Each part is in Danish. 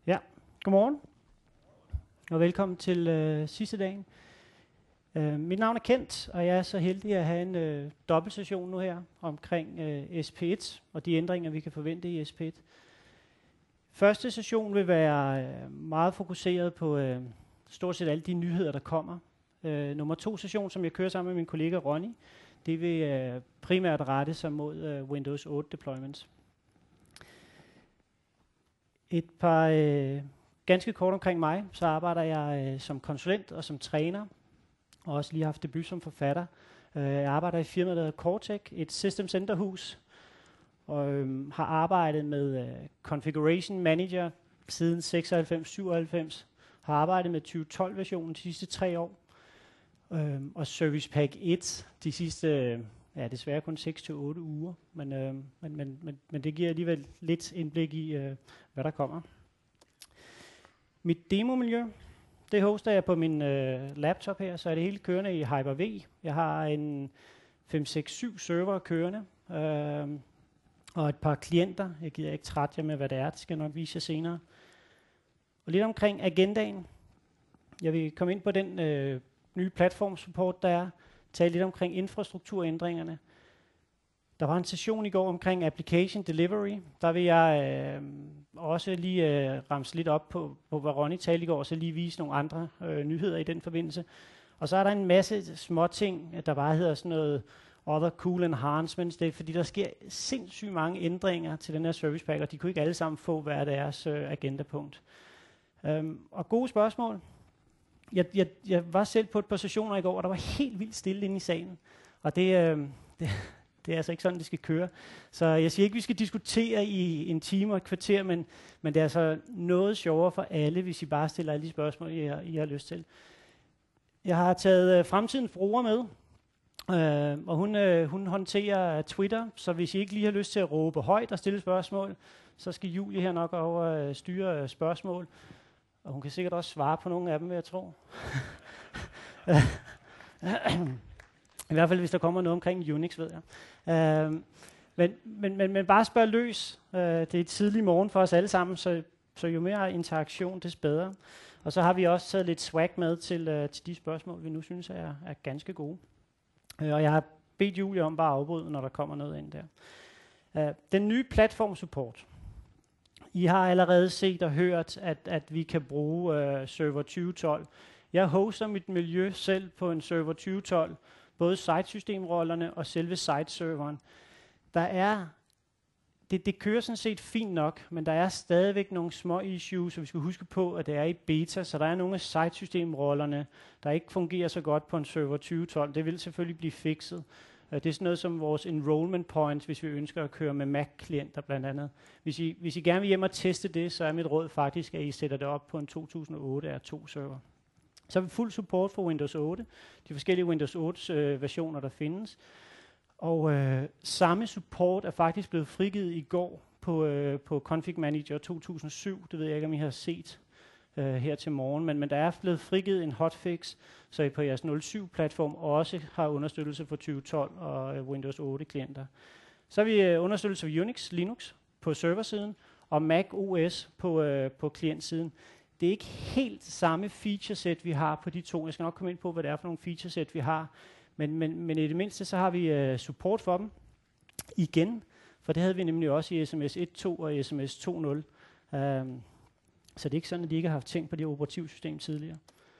Ja, godmorgen og velkommen til sidste dagen. Mit navn er Kent, og jeg er så heldig at have en dobbeltsession nu her omkring SP1 og de ændringer, vi kan forvente i SP1. Første session vil være meget fokuseret på stort set alle de nyheder, der kommer. Nummer 2 session, som jeg kører sammen med min kollega Ronny, det vil primært rette sig mod Windows 8 deployments. Et par ganske kort omkring mig, så arbejder jeg som konsulent og som træner, og også lige haft debut som forfatter. Jeg arbejder i firmaet, der hedder Cortec, et System Center-hus, og har arbejdet med Configuration Manager siden 96-97, har arbejdet med 2012-versionen de sidste 3 år, og Service Pack 1 de sidste, desværre kun 6-8 uger, men det giver alligevel lidt indblik i, hvad der kommer. Mit demomiljø, det hoster jeg på min laptop her, så er det hele kørende i Hyper-V. Jeg har en 5-6-7 server kørende, og et par klienter. Jeg gider ikke trætte jer med, hvad det er. Det skal jeg nok vise jer senere. Og lidt omkring agendaen. Jeg vil komme ind på den nye platformsupport, der er. Tale lidt omkring infrastrukturændringerne. Der var en session i går omkring application delivery. Der vil jeg også lige ramse lidt op på, hvad Ronny talte i går, og så lige vise nogle andre nyheder i den forbindelse. Og så er der en masse små ting, der bare hedder sådan noget other cool enhancements. Det er fordi, der sker sindssygt mange ændringer til den her service pack, og de kunne ikke alle sammen få hver deres agendapunkt. Og gode spørgsmål. Jeg var selv på et par sessioner i går, og der var helt vildt stille inde i salen. Og det er altså ikke sådan, det skal køre. Så jeg siger ikke, vi skal diskutere i en time og et kvarter, men det er altså noget sjovere for alle, hvis I bare stiller alle de spørgsmål, I har lyst til. Jeg har taget fremtidens bruger med, og hun håndterer Twitter, så hvis I ikke lige har lyst til at råbe højt og stille spørgsmål, så skal Julie her nok over styre spørgsmål. Og hun kan sikkert også svare på nogle af dem, vil jeg tro. I hvert fald, hvis der kommer noget omkring Unix, ved jeg. Men bare spørg løs. Det er tidlig morgen for os alle sammen, så jo mere interaktion, des bedre. Og så har vi også taget lidt swag med til de spørgsmål, vi nu synes er ganske gode. Og jeg har bedt Julie om bare at afbryde, når der kommer noget ind der. Den nye platformsupport. I har allerede set og hørt, at vi kan bruge server 2012. Jeg hoster mit miljø selv på en server 2012, både site-systemrollerne og selve site-serveren. Det kører sådan set fint nok, men der er stadigvæk nogle små issues, så vi skal huske på, at det er i beta, så der er nogle af site-systemrollerne, der ikke fungerer så godt på en server 2012. Det vil selvfølgelig blive fikset. Det er sådan noget som vores enrollment points, hvis vi ønsker at køre med Mac-klienter blandt andet. Hvis I gerne vil hjem og teste det, så er mit råd faktisk, at I sætter det op på en 2008 R2-server. Så har vi fuld support for Windows 8, de forskellige Windows 8 versioner, der findes. Og samme support er faktisk blevet frigivet i går på Config Manager 2007. Det ved jeg ikke, om I har set her til morgen, men der er blevet frigivet en hotfix, så I på jeres 07-platform også har understøttelse for 2012 og Windows 8-klienter. Så har vi understøttelse for Unix, Linux på serversiden, og Mac OS på klientsiden. Det er ikke helt samme featureset, vi har på de to. Jeg skal nok komme ind på, hvad det er for nogle featureset, vi har. Men i det mindste, så har vi support for dem igen, for det havde vi nemlig også i SMS 1.2 og SMS 2.0. Så det er ikke sådan, at de ikke har haft ting på det operativsystem tidligere.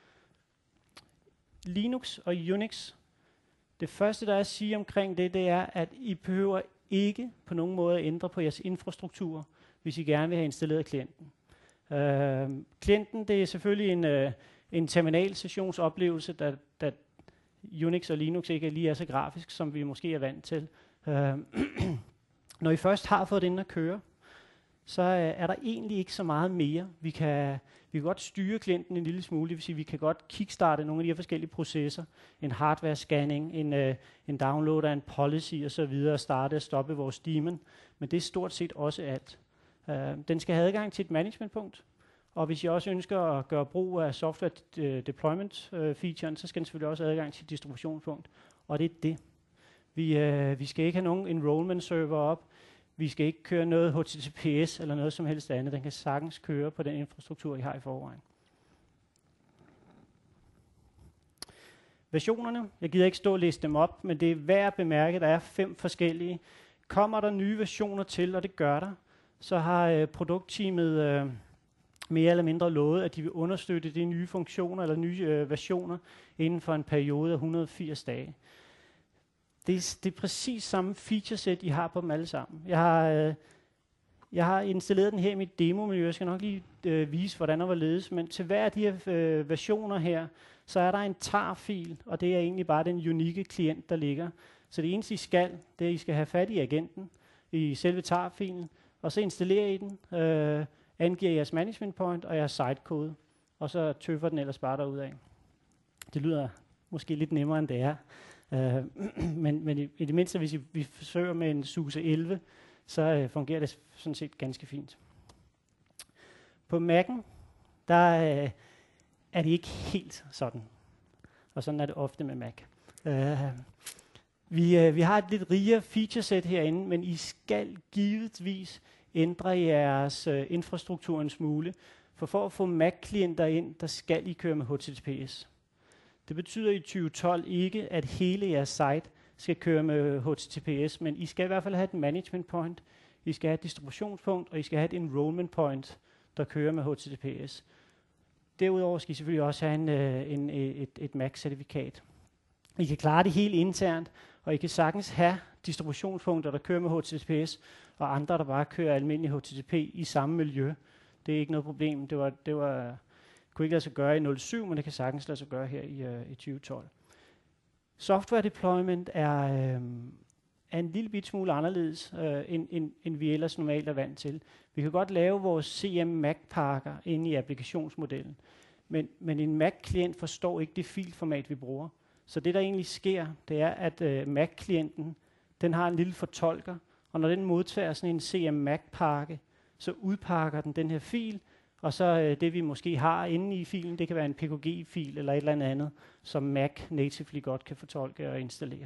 Linux og Unix. Det første, der er at sige omkring det er, at I behøver ikke på nogen måde at ændre på jeres infrastruktur, hvis I gerne vil have installeret klienten. Klienten, det er selvfølgelig en terminalsessionsoplevelse, da Unix og Linux ikke lige er så grafisk, som vi måske er vant til. Når I først har fået den at køre, så er der egentlig ikke så meget mere. Vi kan godt styre klienten en lille smule, det vil sige, vi kan godt kickstarte nogle af de her forskellige processer. En hardware scanning, en download af en policy osv. og starte og stoppe vores daemon. Men det er stort set også alt. Den skal have adgang til et managementpunkt. Og hvis I også ønsker at gøre brug af software deployment featuren, så skal den selvfølgelig også have adgang til et distributionspunkt. Og det er det. Vi skal ikke have nogen enrollment server op. Vi skal ikke køre noget HTTPS eller noget som helst andet. Den kan sagtens køre på den infrastruktur, I har i forvejen. Versionerne, jeg gider ikke stå og læse dem op, men det er værd at bemærke, at der er 5 forskellige. Kommer der nye versioner til, og det gør der, så har produktteamet mere eller mindre lovet, at de vil understøtte de nye funktioner eller nye versioner inden for en periode af 180 dage. Det er præcis samme featureset, I har på dem alle sammen. Jeg har installeret den her i mit demomiljø. Jeg skal nok lige vise, hvordan der var ledes. Men til hver af de her versioner her, så er der en tar-fil, og det er egentlig bare den unikke klient, der ligger. Så det eneste, I skal, det er, at I skal have fat i agenten, i selve tar-filen, og så installerer I den, angiver jeres management point og jeres sitekode, og så tøffer den ellers bare derudad. Det lyder måske lidt nemmere, end det er. Men i det mindste, hvis vi forsøger med en SUSE 11, så fungerer det sådan set ganske fint. På Mac'en, der er det ikke helt sådan. Og sådan er det ofte med Mac. Vi har et lidt rigere featureset herinde, men I skal givetvis ændre jeres infrastruktur en smule. For at få Mac-klienter ind, der skal I køre med HTTPS. Det betyder i 2012 ikke, at hele jeres site skal køre med HTTPS, men I skal i hvert fald have et management point, I skal have et distributionspunkt, og I skal have et enrollment point, der kører med HTTPS. Derudover skal I selvfølgelig også have et Mac-certifikat. I kan klare det helt internt, og I kan sagtens have distributionspunkter, der kører med HTTPS, og andre, der bare kører almindelig HTTP i samme miljø. Det er ikke noget problem. Det kunne ikke lade sig gøre i 07, men det kan sagtens lade sig gøre her i 2012. Software deployment er en lille bit smule anderledes, end vi ellers normalt er vant til. Vi kan godt lave vores CM Mac-pakker inde i applikationsmodellen, men en Mac-klient forstår ikke det filformat, vi bruger. Så det, der egentlig sker, det er, at Mac-klienten, den har en lille fortolker, og når den modtager sådan en CM Mac-pakke, så udpakker den her fil, og så det, vi måske har inde i filen, det kan være en PKG-fil eller et eller andet, som Mac natively godt kan fortolke og installere.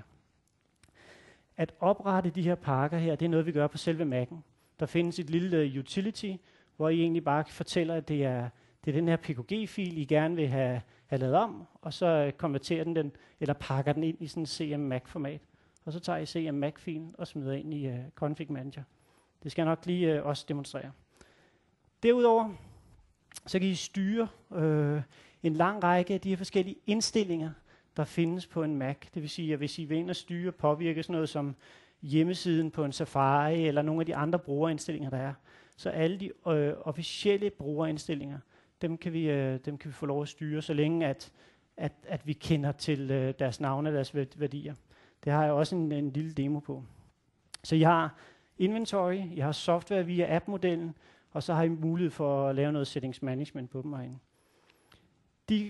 At oprette de her pakker her, det er noget, vi gør på selve Mac'en. Der findes et lille utility, hvor I egentlig bare fortæller, at det er den her PKG-fil, I gerne vil have lavet om, og så konverterer den, eller pakker den ind i sådan en CM Mac-format. Og så tager I CM Mac-filen og smider ind i Config Manager. Det skal jeg nok lige også demonstrere. Derudover, så kan I styre en lang række af de her forskellige indstillinger, der findes på en Mac. Det vil sige, at hvis I vil ind og styre og påvirke sådan noget som hjemmesiden på en Safari, eller nogle af de andre brugerindstillinger, der er, så alle de officielle brugerindstillinger, dem kan vi få lov at styre, så længe at vi kender til deres navne og deres værdier. Det har jeg også en lille demo på. Så I har inventory, I har software via app-modellen, og så har I mulighed for at lave noget settings management på dem herinde. De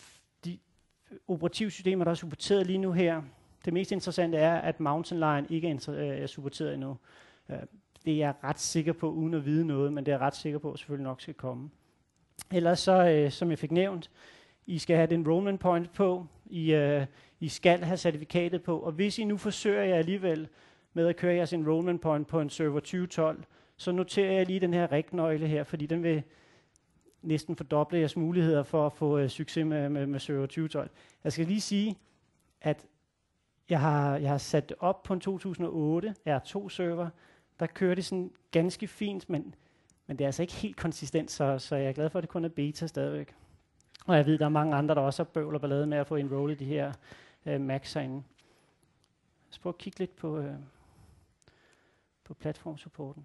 operativsystemer, der er supporteret lige nu her, det mest interessante er, at Mountain Lion ikke er supporteret endnu. Det er jeg ret sikker på, uden at vide noget, men det er jeg ret sikker på, at selvfølgelig nok skal komme. Ellers så, som jeg fik nævnt, I skal have den enrollment point på, I skal have certifikatet på, og hvis I nu forsøger jer alligevel med at køre jeres enrollment point på en server 2012, så noterer jeg lige den her REG-nøgle her, fordi den vil næsten fordoble jeres muligheder for at få succes med server 2012. Jeg skal lige sige, at jeg har sat det op på en 2008 R2-server. Der kører det sådan ganske fint, men det er altså ikke helt konsistent, så jeg er glad for, at det kun er beta stadigvæk. Og jeg ved, der er mange andre, der også har bøvl og ballade med at få enrollet de her Macs herinde. Så prøv at kigge lidt på platformsupporten.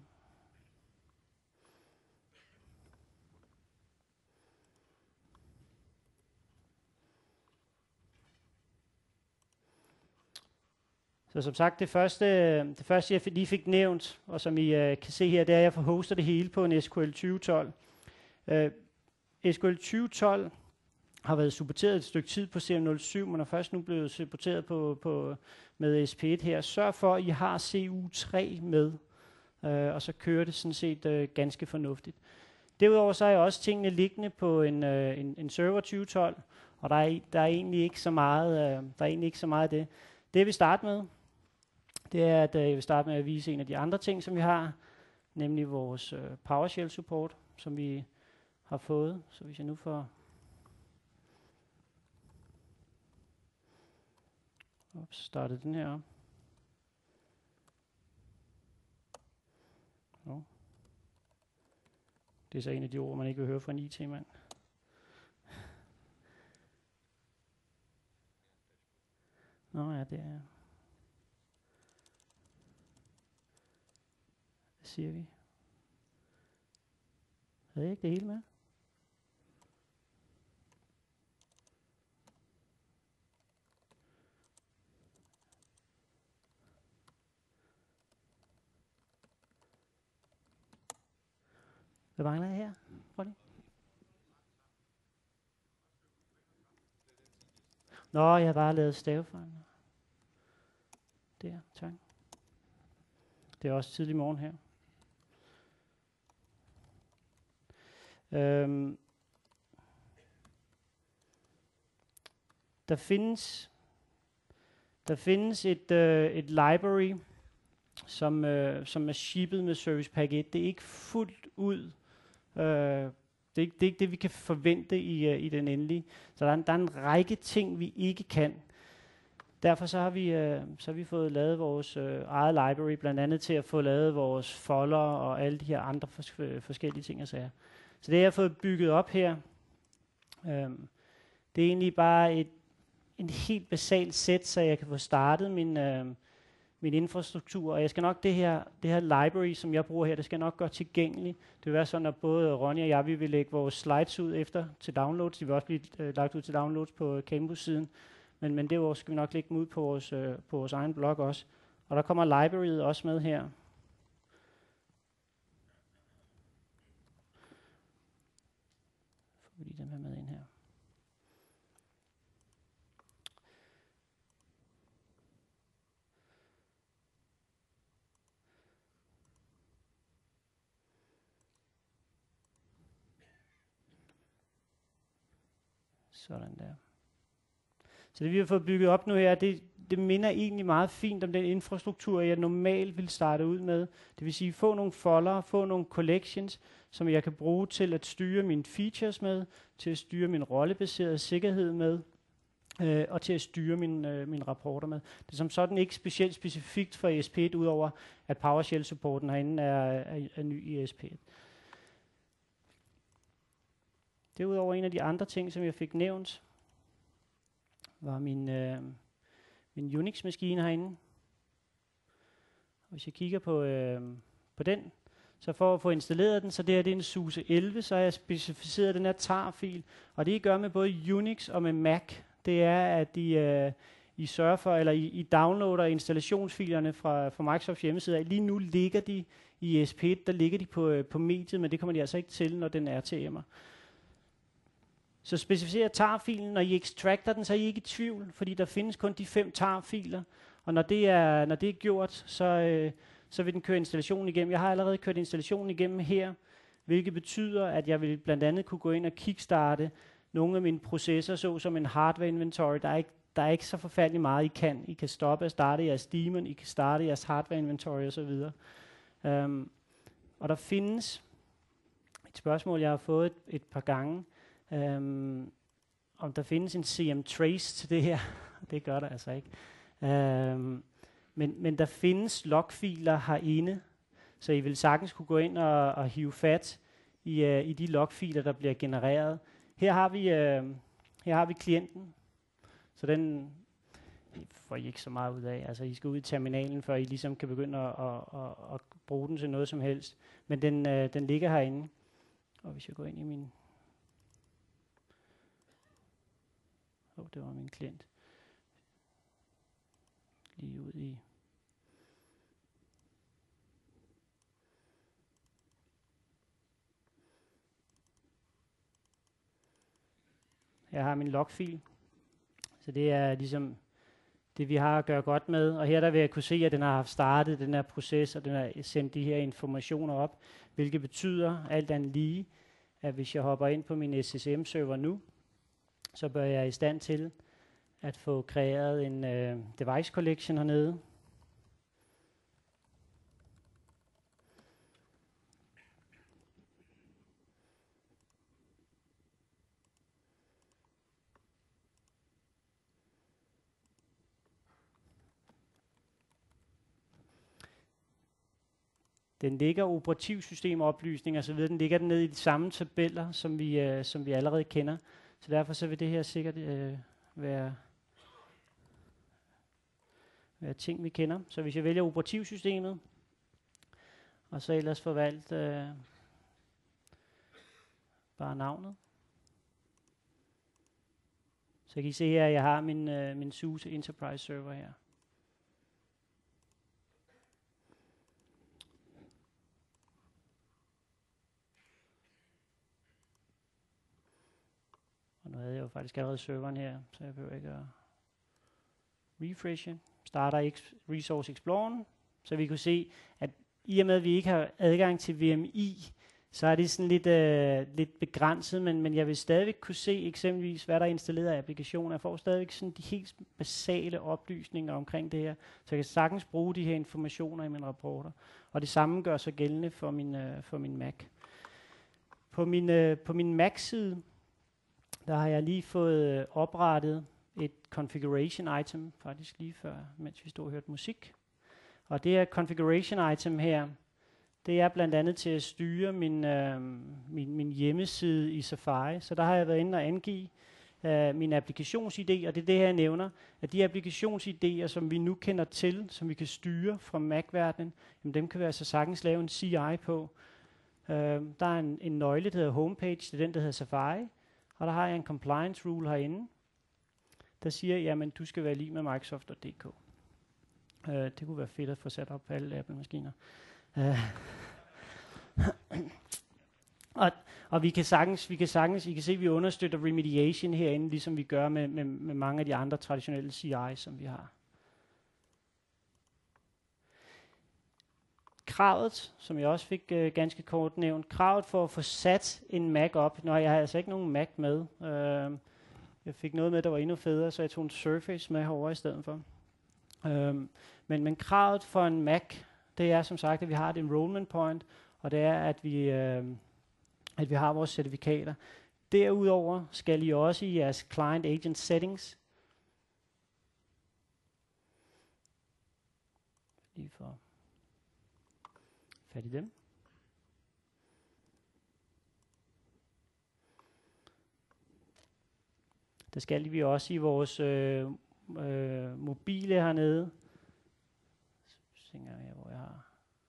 Så som sagt, det første jeg lige fik nævnt, og som I kan se her, det er, at jeg hoster det hele på en SQL 2012. SQL 2012 har været supporteret et stykke tid på CM07, men er først nu blevet supporteret med SP1 her. Sørg for, at I har CU3 med, og så kører det sådan set ganske fornuftigt. Derudover så er jeg også tingene liggende på en server 2012, og der er egentlig ikke så meget af det. Det jeg vil starte med, det er, at jeg vil starte med at vise en af de andre ting, som vi har, nemlig vores PowerShell support, som vi har fået. Så hvis jeg nu får startet den her op. Det er så en af de ord, man ikke vil høre fra en IT-mand. Nå ja, det er... Hvad siger vi? Havde jeg ikke det hele med? Hvad mangler jeg her? Prøv lige. Nå, jeg har bare lavet stavefejl. Der, tak. Det er også tidlig morgen her. Der findes et library, som er shippet med Service Pack 1. Det er ikke fuldt ud. Det er ikke det, vi kan forvente i den endelige. Så der er en række ting, vi ikke kan. Derfor så har vi fået lavet vores eget library, blandt andet til at få lavet vores folder og alle de her andre forskellige ting og sager. Så det har jeg fået bygget op her. Det er egentlig bare en helt basalt sæt, så jeg kan få startet min infrastruktur. Og jeg skal nok det her library, som jeg bruger her, det skal nok gøre tilgængeligt. Det vil være sådan, at både Ronny og jeg, vi vil lægge vores slides ud efter til downloads. De vil også blive lagt ud til downloads på campus-siden. Men derudover skal vi nok lægge dem ud på vores egen blog også. Og der kommer libraryet også med her. Får vi lige dem her med ind her. Sådan der. Så det vi har fået bygget op nu her, det minder egentlig meget fint om den infrastruktur, jeg normalt vil starte ud med. Det vil sige, få nogle folder, få nogle collections, som jeg kan bruge til at styre mine features med, til at styre min rollebaserede sikkerhed med, og til at styre mine rapporter med. Det er som sådan ikke specielt specifikt for ESP1, udover at PowerShell-supporten herinde er ny i ESP1. Derudover en af de andre ting, som jeg fik nævnt, var min Unix-maskine herinde. Hvis jeg kigger på den, så for at få installeret den, så det er en SUSE 11, så har jeg specificeret den her tar-fil. Og det I gør med både Unix og med Mac, det er, at I sørger for, eller I downloader installationsfilerne fra Microsofts hjemmeside. Lige nu ligger de i ESP1, der ligger de på mediet, men det kommer de altså ikke til, når den er RTM'er. Så specificerer tar-filen, når I ekstrakter den, så er I ikke i tvivl, fordi der findes kun de 5 tar-filer. Og når det er gjort, så vil den køre installationen igennem. Jeg har allerede kørt installationen igennem her, hvilket betyder, at jeg vil blandt andet kunne gå ind og kickstarte nogle af mine processer, såsom en hardware inventory. Der er ikke så forfærdeligt meget, I kan. I kan stoppe og starte jeres daemon, I kan starte jeres hardware inventory osv. Og der findes et spørgsmål, jeg har fået et par gange, om der findes en CM Trace til det her. Det gør der altså ikke. Men der findes logfiler herinde, så I vil sagtens kunne gå ind og hive fat i de logfiler, der bliver genereret. Her har vi klienten, så den får I ikke så meget ud af. Altså I skal ud i terminalen, før I ligesom kan begynde at bruge den til noget som helst. Men den ligger herinde. Og hvis jeg går ind i min... det var min klient. Lige ud i... Her har min logfil. Så det er ligesom det, vi har at gøre godt med. Og her der vil jeg kunne se, at den har haft startet den her proces, og den har sendt de her informationer op, hvilket betyder alt andet lige, at hvis jeg hopper ind på min SSM-server nu, så bør jeg i stand til at få kreeret en device collection hernede. Den ligger operativsystemoplysning og så videre. Den ligger nede i de samme tabeller, som vi allerede kender. Så derfor så vil det her sikkert være ting, vi kender. Så hvis jeg vælger operativsystemet, og så ellers forvalte bare navnet. Så kan I se her, at jeg har min SUSE Enterprise server her. Og nu havde jeg jo faktisk allerede serveren her, så jeg behøver ikke at refreshe. Starter Resource Explorer, så vi kunne se, at i og med, at vi ikke har adgang til VMI, så er det sådan lidt begrænset, men jeg vil stadigvæk kunne se eksempelvis, hvad der er installeret af applikationer. Jeg får stadigvæk sådan de helt basale oplysninger omkring det her, så jeg kan sagtens bruge de her informationer i mine rapporter. Og det samme gør sig gældende for min Mac. På min Mac-side, der har jeg lige fået oprettet et configuration item, faktisk lige før, mens vi stod og hørte musik. Og det her configuration item her, det er blandt andet til at styre min hjemmeside i Safari. Så der har jeg været inde og angive min applikations-ID, og det er det her, jeg nævner, at de applikations-ID'er, som vi nu kender til, som vi kan styre fra Mac-verdenen, dem kan vi altså sagtens lave en CI på. Der er en nøgle, der hedder homepage, det er den, der hedder Safari, og der har jeg en compliance rule herinde, der siger, jamen du skal være lige med Microsoft.dk. Det kunne være fedt at få sat op på alle Apple-maskiner. Og vi kan sagtens, I kan se, at vi understøtter remediation herinde, ligesom vi gør med mange af de andre traditionelle CI, som vi har. Kravet, som jeg også fik ganske kort nævnt, kravet for at få sat en Mac op, når jeg har altså ikke nogen Mac med. Jeg fik noget med, der var endnu federe, så jeg tog en Surface med herover i stedet for. Men kravet for en Mac, det er som sagt, at vi har et enrollment point, og det er, at vi har vores certifikater. Derudover skal I også i jeres client agent settings, lige for fat i dem. Der skal vi også i vores mobile hernede. Så tænker jeg, hvor jeg har.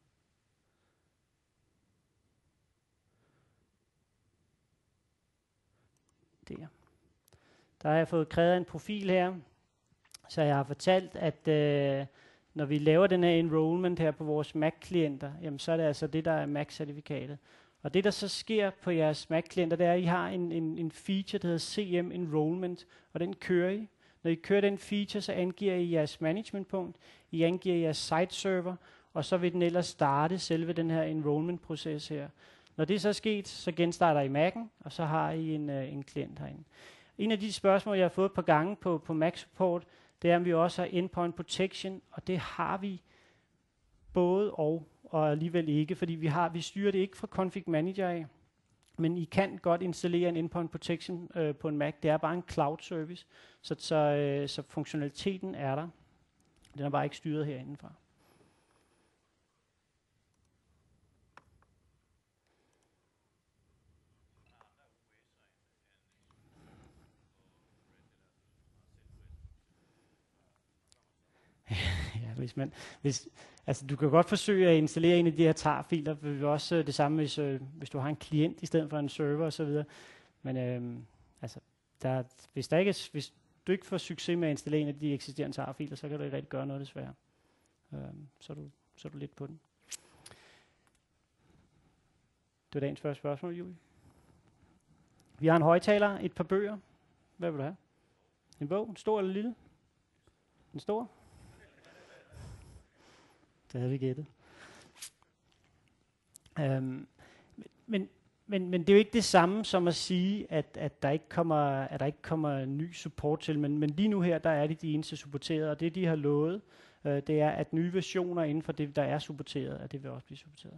Der har jeg fået krævet en profil her, så jeg har fortalt, at når vi laver den her enrollment her på vores Mac-klienter, jamen så er det altså det, der er Mac-certifikatet. Og det, der så sker på jeres Mac-klienter, det er, at I har en feature, der hedder CM Enrollment, og den kører I. Når I kører den feature, så angiver I jeres managementpunkt, I angiver jeres site-server, og så vil den ellers starte selve den her enrollment-proces her. Når det så er sket, så genstarter I Mac'en, og så har I en klient herinde. En af de spørgsmål, jeg har fået et par gange på Mac Support, det er, om vi også har endpoint protection, og det har vi både og alligevel ikke, fordi vi styrer det ikke fra config manager af, men I kan godt installere en endpoint protection på en Mac. Det er bare en cloud service, så funktionaliteten er der. Den er bare ikke styret herindefra. Altså du kan godt forsøge at installere en af de her tar-filer, det er også det samme, hvis du har en klient i stedet for en server osv. Men altså, hvis du ikke får succes med at installere en af de eksisterende tar-filer, så kan du ikke rigtig gøre noget desværre. Så er du lidt på den. Det var dagens første spørgsmål, Julie. Vi har en højtaler, et par bøger. Hvad vil du have? En bog? En stor eller lille? En stor? Det havde vi gættet. Men det er jo ikke det samme som at sige, at der ikke kommer ny support til. Men lige nu her, der er de eneste supporterede, og det de har lovet, det er, at nye versioner inden for det, der er supporteret, at det vil også blive supporteret.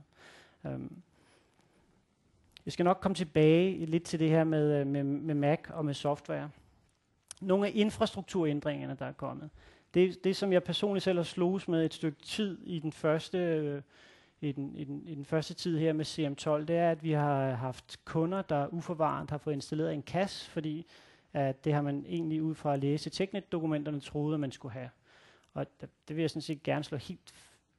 Jeg skal nok komme tilbage lidt til det her med Mac og med software. Nogle af infrastrukturændringerne, der er kommet. Det som jeg personligt selv har sloges med et stykke tid i den første i den første tid her med CM12, det er, at vi har haft kunder, der uforvarende har fået installeret en CAS, fordi at det har man egentlig ud fra at læse TechNet-dokumenterne troede, at man skulle have. Og det vil jeg sådan set gerne slå helt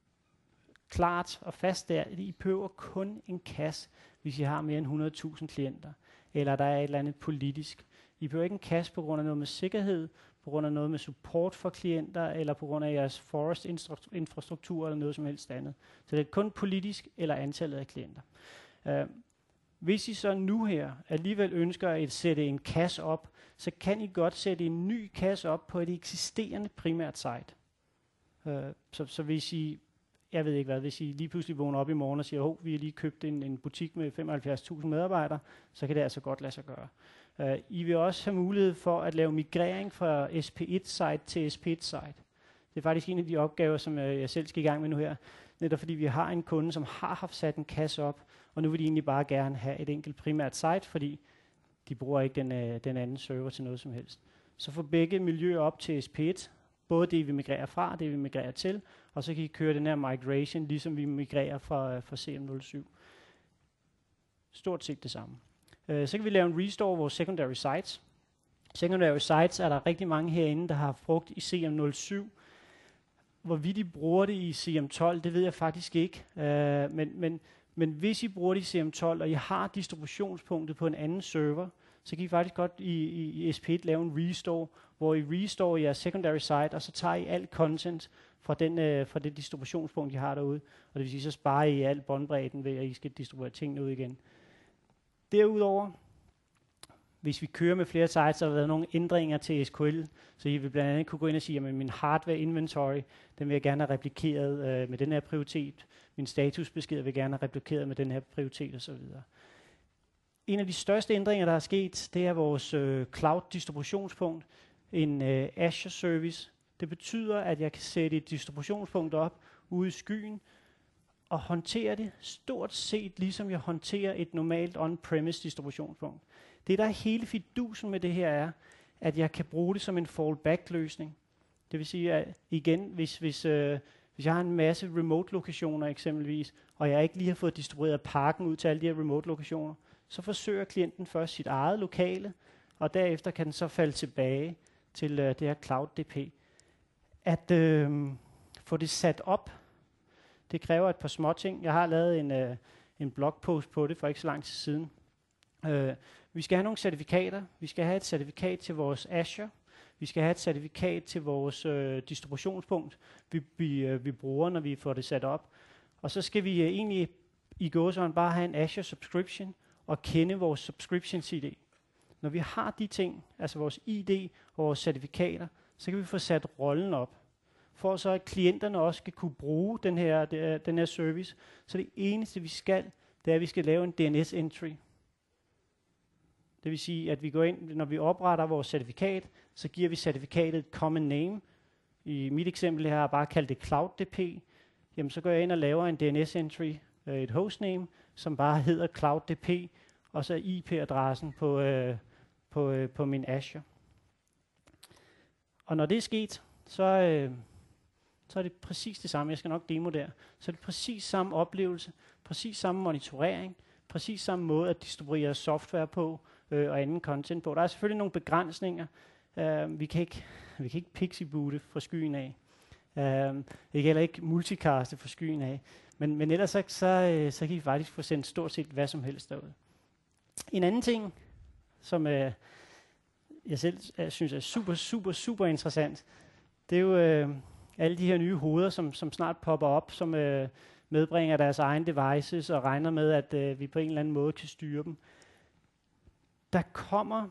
klart og fast der, at I behøver kun en CAS, hvis I har mere end 100.000 klienter, eller der er et eller andet politisk. I behøver ikke en CAS på grund af noget med sikkerhed, på grund af noget med support for klienter, eller på grund af jeres forest-infrastruktur, eller noget som helst andet. Så det er kun politisk, eller antallet af klienter. Hvis I så nu her alligevel ønsker at sætte en CAS op, så kan I godt sætte en ny CAS op på et eksisterende primært site. Så hvis I, jeg ved ikke hvad, hvis I lige pludselig vågner op i morgen og siger, vi har lige købt en butik med 75.000 medarbejdere, så kan det altså godt lade sig gøre. I vil også have mulighed for at lave migrering fra SP1-site til SP1-site. Det er faktisk en af de opgaver, som jeg selv skal i gang med nu her. Netop fordi vi har en kunde, som har haft sat en kasse op, og nu vil de egentlig bare gerne have et enkelt primært site, fordi de bruger ikke den anden server til noget som helst. Så få begge miljøer op til SP1, både det vi migrerer fra, det vi migrerer til, og så kan I køre den her migration, ligesom vi migrerer fra CM07. Stort set det samme. Så kan vi lave en restore af vores secondary sites. Secondary sites er der rigtig mange herinde, der har brugt i CM07. Hvorvidt de bruger det i CM12, det ved jeg faktisk ikke. Men hvis I bruger det i CM12, og I har distributionspunktet på en anden server, så kan I faktisk godt i SP1 lave en restore, hvor I restore jeres secondary site, og så tager I alt content fra det distributionspunkt, I har derude. Og det vil sige, så sparer I al båndbredden ved, at I skal distribuere tingene ud igen. Derudover, hvis vi kører med flere sites, så har der været nogle ændringer til SQL, så I vil blandt andet kunne gå ind og sige, at min hardware inventory, den vil jeg gerne have replikeret med den her prioritet. Min statusbesked vil jeg gerne have replikeret med den her prioritet osv. En af de største ændringer, der er sket, det er vores cloud distributionspunkt, en Azure service. Det betyder, at jeg kan sætte et distributionspunkt op ude i skyen, og håndtere det stort set ligesom jeg håndterer et normalt on-premise distributionspunkt. Det der er hele fidusen med det her er, at jeg kan bruge det som en fallback-løsning. Det vil sige, at igen, hvis jeg har en masse remote-lokationer eksempelvis, og jeg ikke lige har fået distribueret pakken ud til alle de her remote-lokationer, så forsøger klienten først sit eget lokale, og derefter kan den så falde tilbage til det her CloudDP. At få det sat op, det kræver et par små ting. Jeg har lavet en blogpost på det for ikke så lang tid siden. Vi skal have nogle certifikater. Vi skal have et certifikat til vores Azure. Vi skal have et certifikat til vores distributionspunkt, vi bruger, når vi får det sat op. Og så skal vi egentlig i gåseøjne bare have en Azure subscription og kende vores subscription ID. Når vi har de ting, altså vores ID og vores certifikater, så kan vi få sat rollen op. For så at klienterne også skal kunne bruge den her service. Så det eneste vi skal, det er at vi skal lave en DNS entry. Det vil sige, at vi går ind, når vi opretter vores certifikat, så giver vi certifikatet et common name. I mit eksempel her har jeg bare kaldt det CloudDP. Jamen så går jeg ind og laver en DNS entry, et hostname, som bare hedder CloudDP, og så IP-adressen på min Azure. Og når det er sket, så er det præcis det samme. Jeg skal nok demo der. Så er det præcis samme oplevelse, præcis samme monitorering, præcis samme måde at distribuere software på og anden content på. Der er selvfølgelig nogle begrænsninger. Vi kan ikke pixie-boote fra skyen af. Vi kan heller ikke multicaste fra skyen af. Men ellers så kan I faktisk få sendt stort set hvad som helst derud. En anden ting, som jeg selv synes er super interessant, det er jo alle de her nye hoveder, som snart popper op, som medbringer deres egen devices og regner med, at vi på en eller anden måde kan styre dem. Der kommer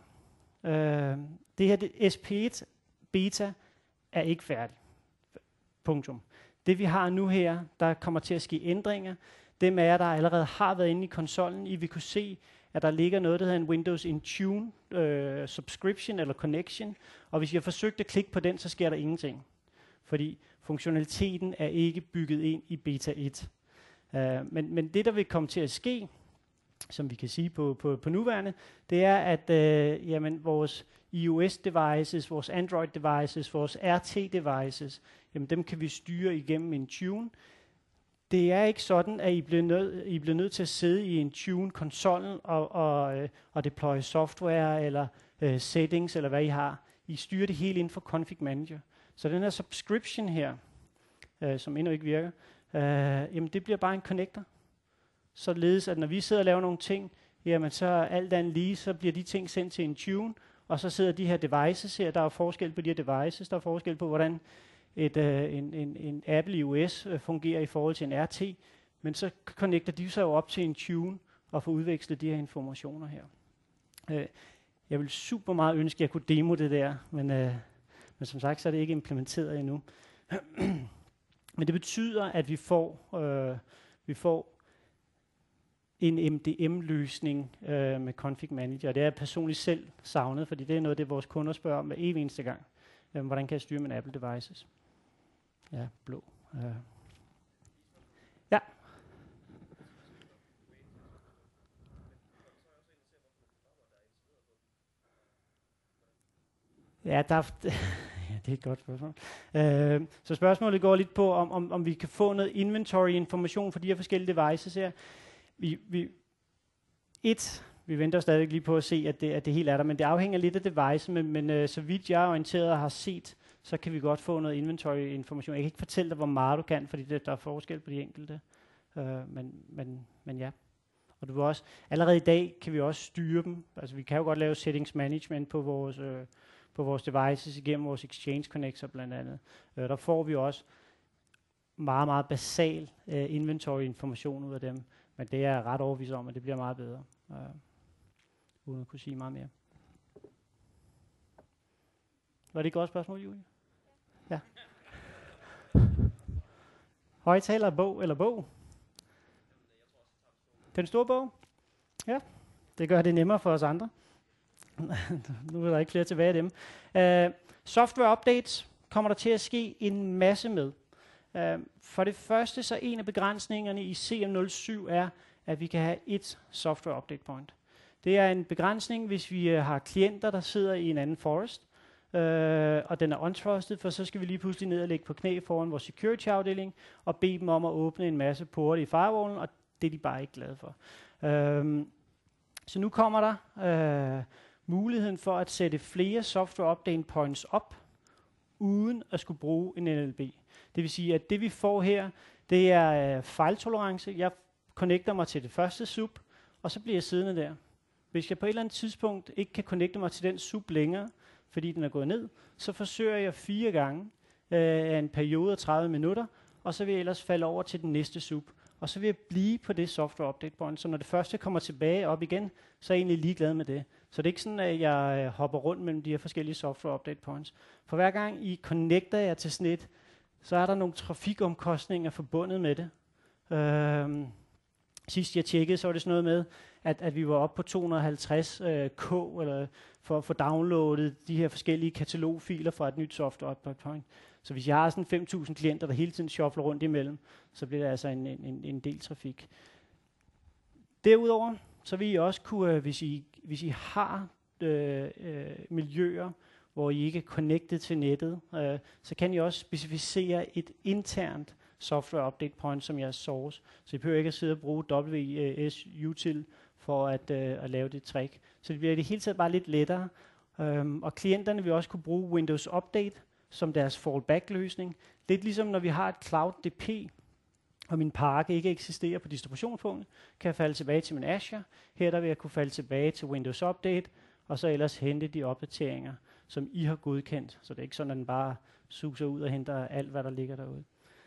det her SP1 beta er ikke færdig. Punktum. Det vi har nu her, der kommer til at ske ændringer. Dem af jer, der allerede har været inde i konsollen, I vil kunne se, at der ligger noget, der hedder en Windows Intune subscription eller connection. Og hvis jeg har forsøgt at klikke på den, så sker der ingenting. Fordi funktionaliteten er ikke bygget ind i beta 1. Men det, der vil komme til at ske, som vi kan sige på nuværende, det er, at vores iOS-devices, vores Android-devices, vores RT-devices, dem kan vi styre igennem Intune. Det er ikke sådan, at I bliver nødt til at sidde i en tune-konsollen og deploye software eller settings, eller hvad I har. I styrer det hele inden for Config Manager. Så den her subscription her, som endnu ikke virker, jamen det bliver bare en connector. Således at når vi sidder og laver nogle ting, jamen så alt andet lige, så bliver de ting sendt til en tune, og så sidder de her devices her, der er forskel på de her devices, der er forskel på, hvordan en Apple iOS fungerer i forhold til en RT, men så connecter de sig jo op til en tune og får udvekslet de her informationer her. Jeg vil super meget ønske, at jeg kunne demo det der, men som sagt, så er det ikke implementeret endnu. Men det betyder, at vi får en MDM-løsning med Config Manager, og det er jeg personligt selv savnet, fordi det er noget, det vores kunder spørger om hver evig eneste gang. Hvordan kan jeg styre mine Apple devices? Ja, blå. Ja. Ja, det er et godt spørgsmål. Så spørgsmålet går lidt på, om vi kan få noget inventory-information for de her forskellige devices her. Vi venter stadig lige på at se, at det helt er der, men det afhænger lidt af device, men så vidt jeg er orienteret og har set, så kan vi godt få noget inventory-information. Jeg kan ikke fortælle dig, hvor meget du kan, fordi der er forskel på de enkelte. Men ja. Og du vil også, allerede i dag kan vi også styre dem. Altså vi kan jo godt lave settings management på vores devices igennem vores Exchange Connector blandt andet. Der får vi også meget, meget basal inventory-information ud af dem. Men det er jeg ret overbevist om, at det bliver meget bedre. Uden at kunne sige meget mere. Var det et godt spørgsmål, Julie? Ja. Højtaler, bog eller bog? Den store bog? Ja, det gør det nemmere for os andre. Nu er der ikke flere tilbage af dem. Software updates kommer der til at ske en masse med. For det første, så en af begrænsningerne i CM07 er, at vi kan have et software update point. Det er en begrænsning, hvis vi har klienter, der sidder i en anden forest, og den er untrusted, for så skal vi lige pludselig ned og lægge på knæ foran vores security-afdeling og bede dem om at åbne en masse porte i firewallen, og det er de bare ikke glade for. Så nu kommer der muligheden for at sætte flere software update points op, uden at skulle bruge en NLB. Det vil sige, at det vi får her, det er fejltolerance. Jeg connecter mig til det første sub, og så bliver jeg siddende der. Hvis jeg på et eller andet tidspunkt ikke kan connecte mig til den sub længere, fordi den er gået ned, så forsøger jeg 4 gange af en periode af 30 minutter, og så vil jeg ellers falde over til den næste sub. Og så vil jeg blive på det software update point, så når det første kommer tilbage op igen, så er jeg egentlig ligeglad med det. Så det er ikke sådan, at jeg hopper rundt mellem de her forskellige software update points. For hver gang I connecter jer til sådan et, så er der nogle trafikomkostninger forbundet med det. Sidst jeg tjekkede, så var det sådan noget med, at vi var oppe på 250 k eller for at få downloadet de her forskellige katalogfiler fra et nyt software update point. Så hvis jeg har sådan 5.000 klienter, der hele tiden shuffler rundt imellem, så bliver det altså en del trafik. Derudover, så vil I også kunne, hvis I har miljøer, hvor I ikke er connected til nettet, så kan I også specificere et internt software update point som jeres source. Så I behøver ikke at sidde og bruge WSUtil for at lave det trick. Så det bliver i det hele taget bare lidt lettere. Og klienterne vil også kunne bruge Windows Update som deres fallback-løsning. Lidt ligesom når vi har et Cloud DP, og min pakke ikke eksisterer på distributionspunktet, kan jeg falde tilbage til min Azure. Her der vil jeg kunne falde tilbage til Windows Update, og så ellers hente de opdateringer, som I har godkendt. Så det er ikke sådan, at den bare suser ud og henter alt, hvad der ligger derude.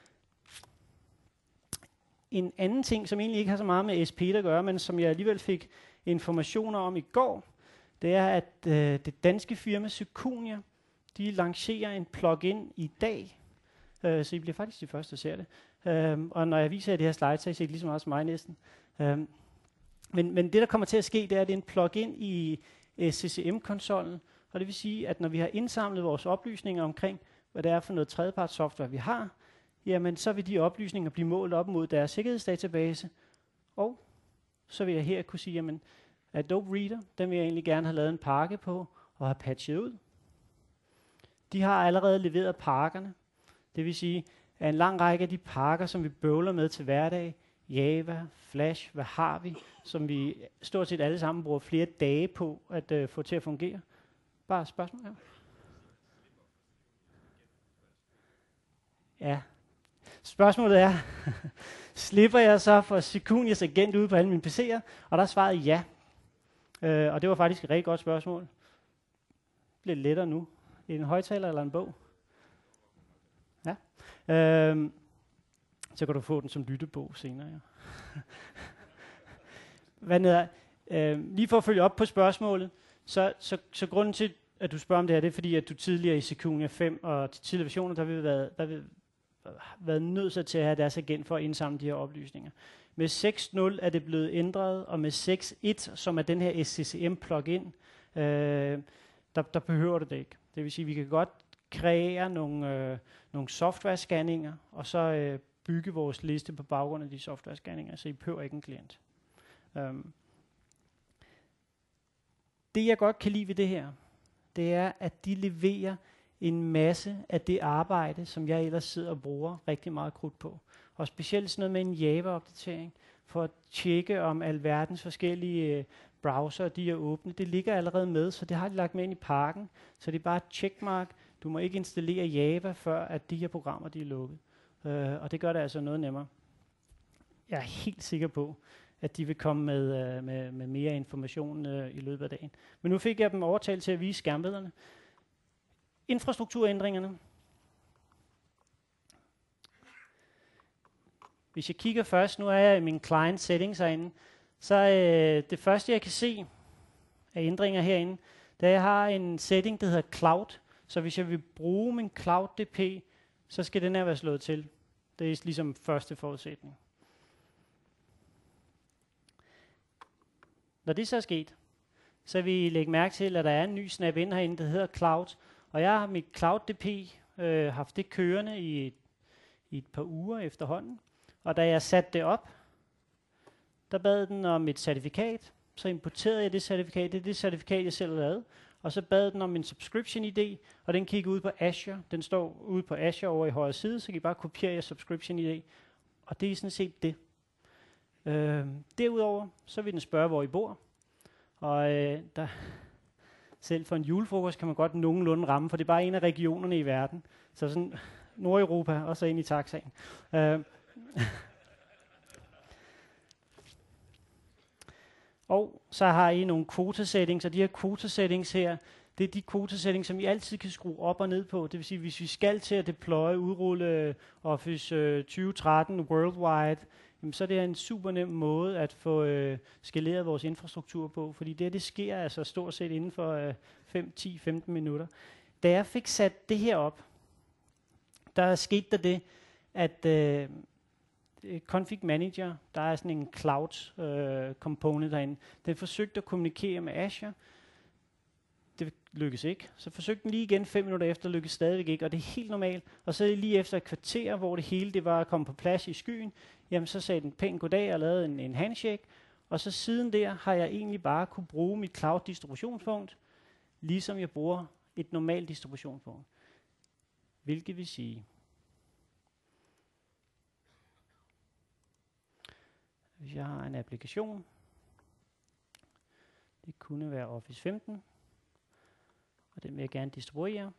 En anden ting, som egentlig ikke har så meget med SP at gøre, men som jeg alligevel fik informationer om i går, det er, at det danske firma Secunia, de lancerer en plugin i dag, så I bliver faktisk de første, der ser det. Og når jeg viser jer det her slide, så I ser det lige så meget som mig næsten. Men det, der kommer til at ske, det er, at det er en plugin i CCM-konsollen, og det vil sige, at når vi har indsamlet vores oplysninger omkring, hvad det er for noget tredjeparts software, vi har, jamen så vil de oplysninger blive målt op mod deres sikkerhedsdatabase, og så vil jeg her kunne sige, jamen Adobe Reader, den vil jeg egentlig gerne have lavet en pakke på og have patchet ud. De har allerede leveret pakkerne. Det vil sige, af en lang række af de pakker, som vi bøvler med til hverdag. Java, Flash, hvad har vi, som vi stort set alle sammen bruger flere dage på at få til at fungere. Bare et spørgsmål her. Ja. Spørgsmålet er, slipper jeg så for Secunias agent ude på alle mine PC'er? Og der er svaret ja. Og det var faktisk et rigtig godt spørgsmål. Det bliver lettere nu. Er det en højtaler eller en bog? Ja. Så kan du få den som lyttebog senere. Ja. Lige for at følge op på spørgsmålet, så grunden til, at du spørger om det her, det er fordi, at du tidligere i Secunia 5 og de tidligere versioner, der vil været nødt til at have deres agent for at indsamle de her oplysninger. Med 6.0 er det blevet ændret, og med 6.1, som er den her SCCM plugin, der behøver det ikke. Det vil sige, at vi kan godt kreere nogle software-scanninger, og så bygge vores liste på baggrund af de software-scanninger, så I behøver ikke en klient. Det jeg godt kan lide ved det her, det er, at de leverer en masse af det arbejde, som jeg ellers sidder og bruger rigtig meget krudt på. Og specielt sådan noget med en Java-opdatering, for at tjekke om alverdens forskellige browser, de er åbne. Det ligger allerede med, så det har de lagt med ind i pakken. Så det er bare et checkmark. Du må ikke installere Java, før at de her programmer de er lukket. Og det gør det altså noget nemmere. Jeg er helt sikker på, at de vil komme med mere information i løbet af dagen. Men nu fik jeg dem overtalt til at vise skærmbillederne. Infrastrukturændringerne. Hvis jeg kigger først, nu er jeg i min client settings herinde, så det første jeg kan se af ændringer herinde, da jeg har en setting, der hedder Cloud. Så hvis jeg vil bruge min Cloud DP, så skal den her være slået til. Det er ligesom første forudsætning. Når det så er sket, så vil I lægge mærke til, at der er en ny snap ind herinde, der hedder Cloud. Og jeg har mit Cloud DP haft det kørende i et par uger efterhånden. Og da jeg satte det op, der bad den om et certifikat. Så importerede jeg det certifikat. Det er det certifikat, jeg selv har lavet. Og så bad den om en subscription ID, og den kigger ud på Azure. Den står ude på Azure over i højre side, så kan I bare kopiere jeres subscription ID. Og det er sådan set det. Derudover, så vil den spørge, hvor I bor. Og selv for en julefrokost kan man godt nogenlunde ramme, for det er bare en af regionerne i verden. Så sådan Nordeuropa, og så ind i taxaen. Og så har I nogle quota settings, og de her quota settings her, det er de quota settings, som I altid kan skrue op og ned på. Det vil sige, hvis vi skal til at deploye, udrulle Office 2013 worldwide, jamen så er det en super nem måde at få skaleret vores infrastruktur på, fordi det sker altså stort set inden for 5, 10, 15 minutter. Da jeg fik sat det her op, der skete der det, at Config Manager, der er sådan en cloud component derinde, den forsøgte at kommunikere med Azure. Det lykkedes ikke. Så forsøgte den lige igen 5 minutter efter, lykkedes stadigvæk ikke, og det er helt normalt. Og så lige efter et kvarter, hvor det hele det var at komme på plads i skyen, jamen så sagde den pænt goddag og lavede en handshake. Og så siden der har jeg egentlig bare kunne bruge mit cloud distributionspunkt, ligesom jeg bruger et normalt distributionspunkt. Hvilket vil sige, hvis jeg har en applikation, det kunne være Office 15, og den vil jeg gerne distribuere.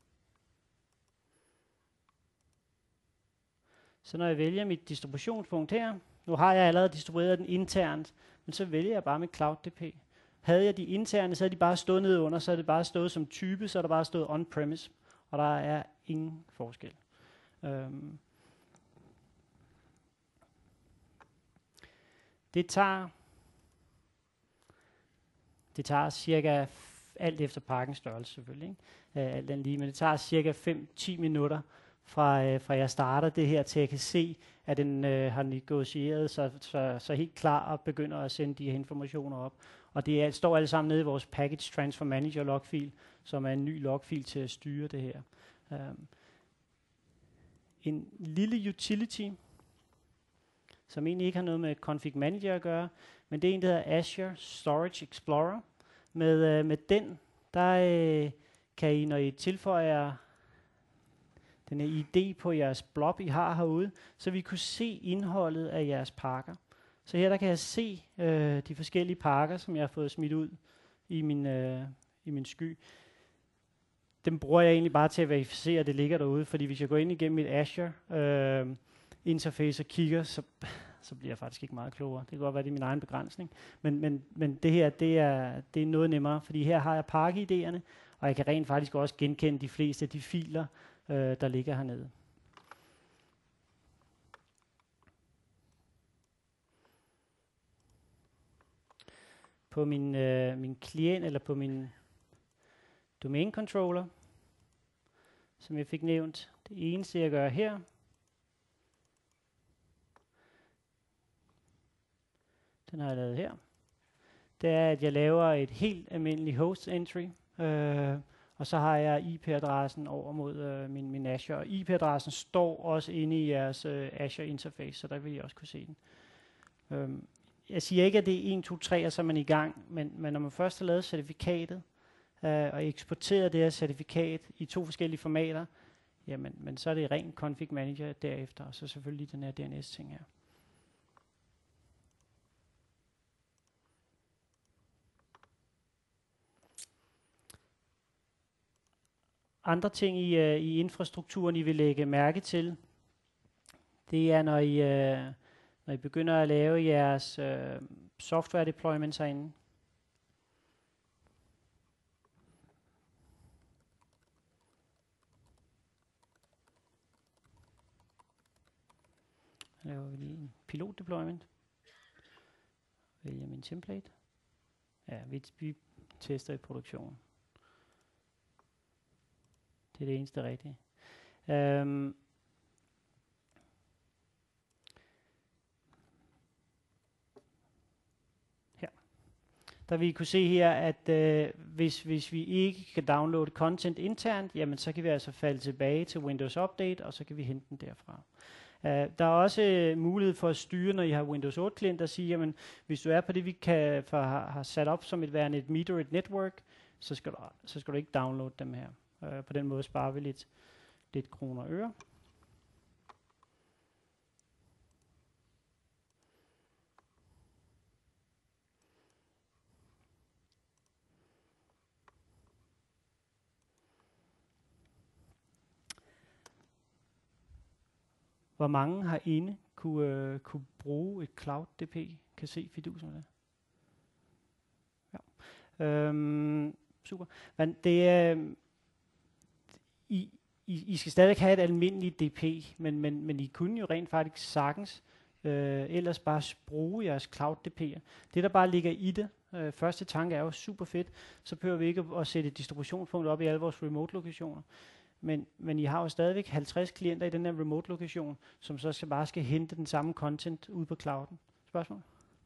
Så når jeg vælger mit distributionspunkt her, nu har jeg allerede distribueret den internt, men så vælger jeg bare mit Cloud DP. Havde jeg de interne, så havde de bare stået nede under, så havde det bare stået som type, så havde der bare stået on-premise, og der er ingen forskel. Det tager cirka, alt efter pakkens størrelse selvfølgelig, ikke? Alt den lige, men det tager cirka 5-10 minutter fra jeg starter det her, til jeg kan se, at den har negocieret så helt klar og begynder at sende de her informationer op. Og det står alle sammen nede i vores Package Transfer Manager logfil, som er en ny logfil til at styre det her. En lille utility, som egentlig ikke har noget med Config Manager at gøre, men det er en, der hedder Azure Storage Explorer. Med den, der kan I, når I tilføjer den her idé på jeres blob, I har herude, så vi kunne se indholdet af jeres pakker. Så her der kan jeg se de forskellige pakker, som jeg har fået smidt ud i min sky. Dem bruger jeg egentlig bare til at verificere, at det ligger derude, fordi hvis jeg går ind igennem mit Azure interface og kigger, så bliver jeg faktisk ikke meget klogere. Det kan godt være, det er min egen begrænsning. Men det her, det er noget nemmere, fordi her har jeg pakkeidéerne, og jeg kan rent faktisk også genkende de fleste af de filer, der ligger hernede. På min klient, eller på min domain controller, som jeg fik nævnt, det eneste jeg gør her, den har jeg lavet her, det er, at jeg laver et helt almindeligt host entry, og så har jeg IP-adressen over mod min Azure. Og IP-adressen står også inde i jeres Azure interface, så der vil I også kunne se den. Jeg siger ikke, at det er 1, 2, 3, og så er man i gang, men når man først har lavet certifikatet, og eksporteret det her certifikat i 2 forskellige formater, jamen, men så er det ren config manager derefter, og så selvfølgelig den her DNS-ting her. Andre ting i infrastrukturen, I vil lægge mærke til, det er, når I begynder at lave jeres software deployments herinde. Så laver vi lige en pilot deployment. Vælger min template. Ja, vi tester i produktion. Det er det eneste rigtige. Her. Der vil I kunne se her, at hvis vi ikke kan downloade content internt, jamen så kan vi altså falde tilbage til Windows Update, og så kan vi hente den derfra. Der er også mulighed for at styre, når I har Windows 8-klienter, at sige, jamen hvis du er på det, vi har sat op som et værende et meter, et network, så skal du ikke downloade dem her. På den måde sparer vi lidt kroner og øre. Hvor mange herinde kunne bruge et Cloud DP? Kan se fidusen med det? Ja. Super. Men det I skal stadig have et almindeligt DP, men I kunne jo rent faktisk sagtens ellers bare bruge jeres Cloud DP'er. Det der bare ligger i det, første tanke er jo super fedt, så behøver vi ikke at sætte et distributionspunkt op i alle vores remote lokationer. Men I har jo stadigvæk 50 klienter i den her remote lokation, som så bare skal hente den samme content ud på clouden. Spørgsmål?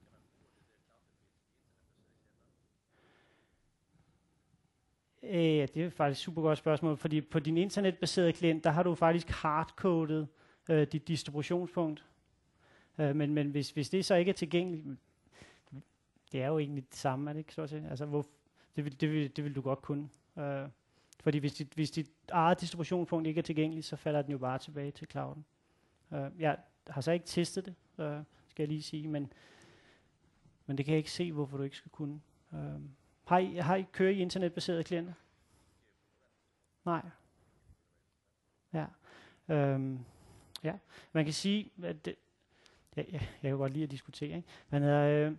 Det er faktisk et super godt spørgsmål, fordi på din internetbaserede klient, der har du faktisk hardcodet dit distributionspunkt. Men hvis det så ikke er tilgængeligt, det er jo egentlig det samme, er det ikke så at sige? Altså, det vil du godt kunne. Fordi hvis dit eget distributionspunkt ikke er tilgængeligt, så falder den jo bare tilbage til clouden. Jeg har så ikke testet det, skal jeg lige sige, men det kan jeg ikke se, hvorfor du ikke skal kunne. Har I kørt i internetbaserede klienter? Nej. Ja. Ja. Man kan sige, at jeg kan godt lide at diskutere, ikke? Men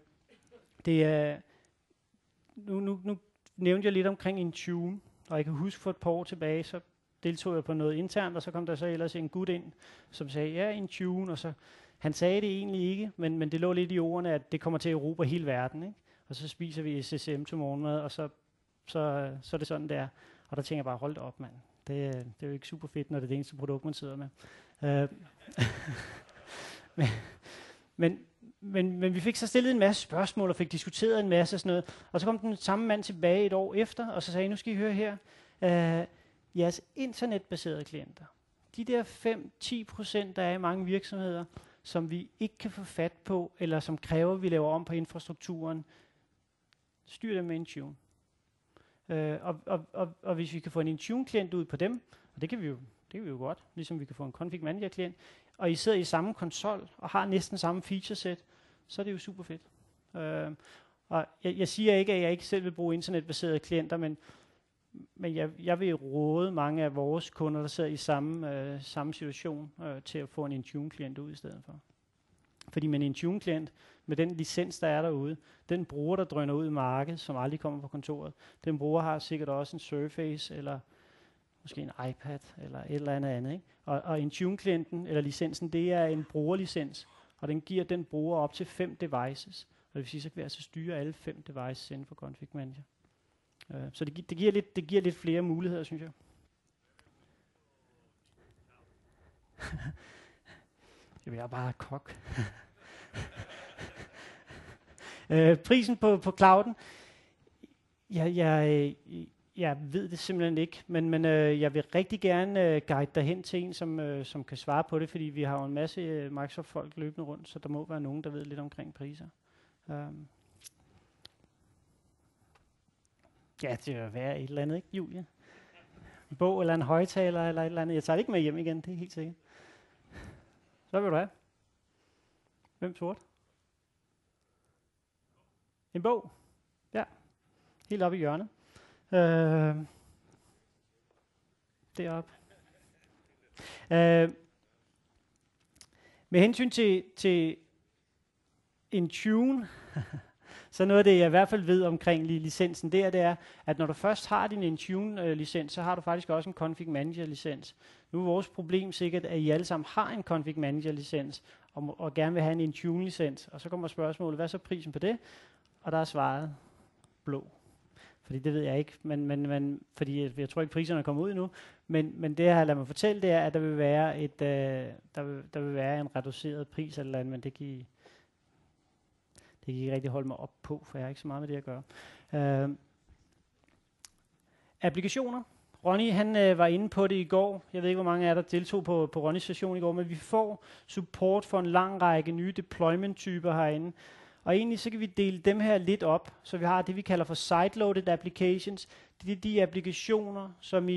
nu nævnte jeg lidt omkring Intune, og jeg kan huske for et par år tilbage, så deltog jeg på noget internt, og så kom der så ellers en gut ind, som sagde, ja, Intune, og så han sagde det egentlig ikke, men det lå lidt i ordene, at det kommer til Europa hele verden, ikke? Og så spiser vi SSM til morgenmad, og så er det sådan, det er. Og der tænker jeg bare, hold da op, mand. Det er jo ikke super fedt, når det er det eneste produkt, man sidder med. Men vi fik så stillet en masse spørgsmål, og fik diskuteret en masse sådan noget. Og så kom den samme mand tilbage et år efter, og så sagde, nu skal I høre her, jeres internetbaserede klienter, de der 5-10%, der er i mange virksomheder, som vi ikke kan få fat på, eller som kræver, at vi laver om på infrastrukturen, styr dem med Intune. Og hvis vi kan få en Intune-klient ud på dem, og det kan vi jo Det er jo godt, ligesom vi kan få en config manager klient, og I sidder i samme konsol og har næsten samme feature set, så er det jo super fedt. Og jeg siger ikke, at jeg ikke selv vil bruge internetbaserede klienter, men jeg vil råde mange af vores kunder, der sidder i samme situation, til at få en Intune-klient ud i stedet for. Fordi med en Intune-klient, med den licens, der er derude, den bruger, der drøner ud i markedet, som aldrig kommer på kontoret, den bruger har sikkert også en Surface, eller måske en iPad, eller et eller andet, ikke? Og Intune-klienten, eller licensen, det er en brugerlicens, og den giver den bruger op til 5 devices. Og det vil sige, så kan vi altså styre alle 5 devices inden for Config Manager. Så det giver lidt flere muligheder, synes jeg. Jeg er bare kok. Prisen på clouden, jeg ved det simpelthen ikke, men jeg vil rigtig gerne guide dig hen til en, som kan svare på det, fordi vi har jo en masse Microsoft-folk løbende rundt, så der må være nogen, der ved lidt omkring priser. Ja, det vil være et eller andet, ikke, Julie? En bog eller en højtaler eller et eller andet. Jeg tager det ikke med hjem igen, det er helt sikkert. Så vil du have. Hvem sort? En bog? Ja. Helt oppe i hjørnet. Deroppe. Med hensyn til Intune, så noget af det, jeg i hvert fald ved omkring licensen, det er, at når du først har din Intune-licens, så har du faktisk også en Config Manager-licens. Nu er vores problem sikkert, at I alle sammen har en Config Manager-licens, og gerne vil have en Intune-licens. Og så kommer spørgsmålet, hvad er så prisen på det? Og der er svaret blå. Fordi det ved jeg ikke, men fordi jeg tror ikke, priserne er kommet ud endnu. Men det her, lad mig fortælle, det er, at der vil være en reduceret pris eller andet, men det kan I ikke rigtig holde mig op på, for jeg har ikke så meget med det at gøre. Applikationer. Ronny, han var inde på det i går. Jeg ved ikke, hvor mange af jer, der deltog på Ronnys session i går, men vi får support for en lang række nye deployment-typer herinde. Og egentlig så kan vi dele dem her lidt op, så vi har det, vi kalder for side-loaded applications. Det er de applikationer, som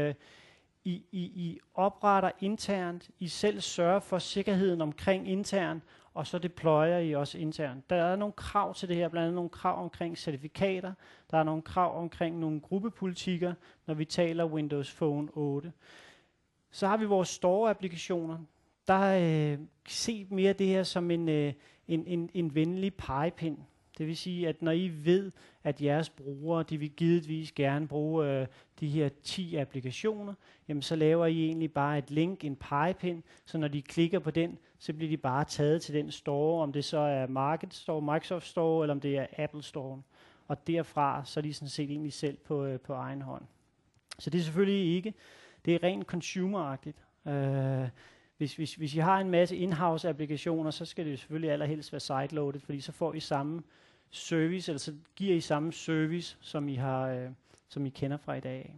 I opretter internt. I selv sørger for sikkerheden omkring internt, og så deployer I også internt. Der er nogle krav til det her, blandt andet nogle krav omkring certifikater. Der er nogle krav omkring nogle gruppepolitikker, når vi taler Windows Phone 8. Så har vi vores store-applikationer. Der se mere det her som en venlig pegepind. Det vil sige, at når I ved, at jeres brugere, de vil givetvis gerne bruge de her 10 applikationer, jamen så laver I egentlig bare et link, en pegepind, så når de klikker på den, så bliver de bare taget til den store, om det så er Market Store, Microsoft Store, eller om det er Apple Store. Og derfra, så er de sådan set egentlig selv på egen hånd. Så det er selvfølgelig ikke, det er rent consumeragtigt. Hvis I har en masse in-house applikationer, så skal det selvfølgelig allerhelst være sideloaded, fordi så får I samme service, eller så giver I samme service, som I kender fra i dag.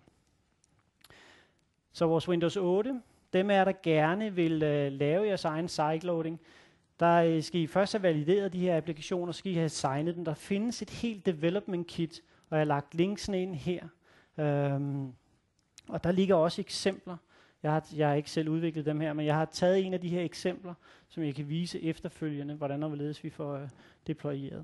Så vores Windows 8, dem er der gerne vil lave jeres egen sideloading. Der skal I først have valideret de her applikationer, så skal I have signet dem. Der findes et helt development kit, og jeg har lagt linksene ind her. Og der ligger også eksempler. Jeg har ikke selv udviklet dem her, men jeg har taget en af de her eksempler, som jeg kan vise efterfølgende, hvordan og hvorledes vi får deployeret.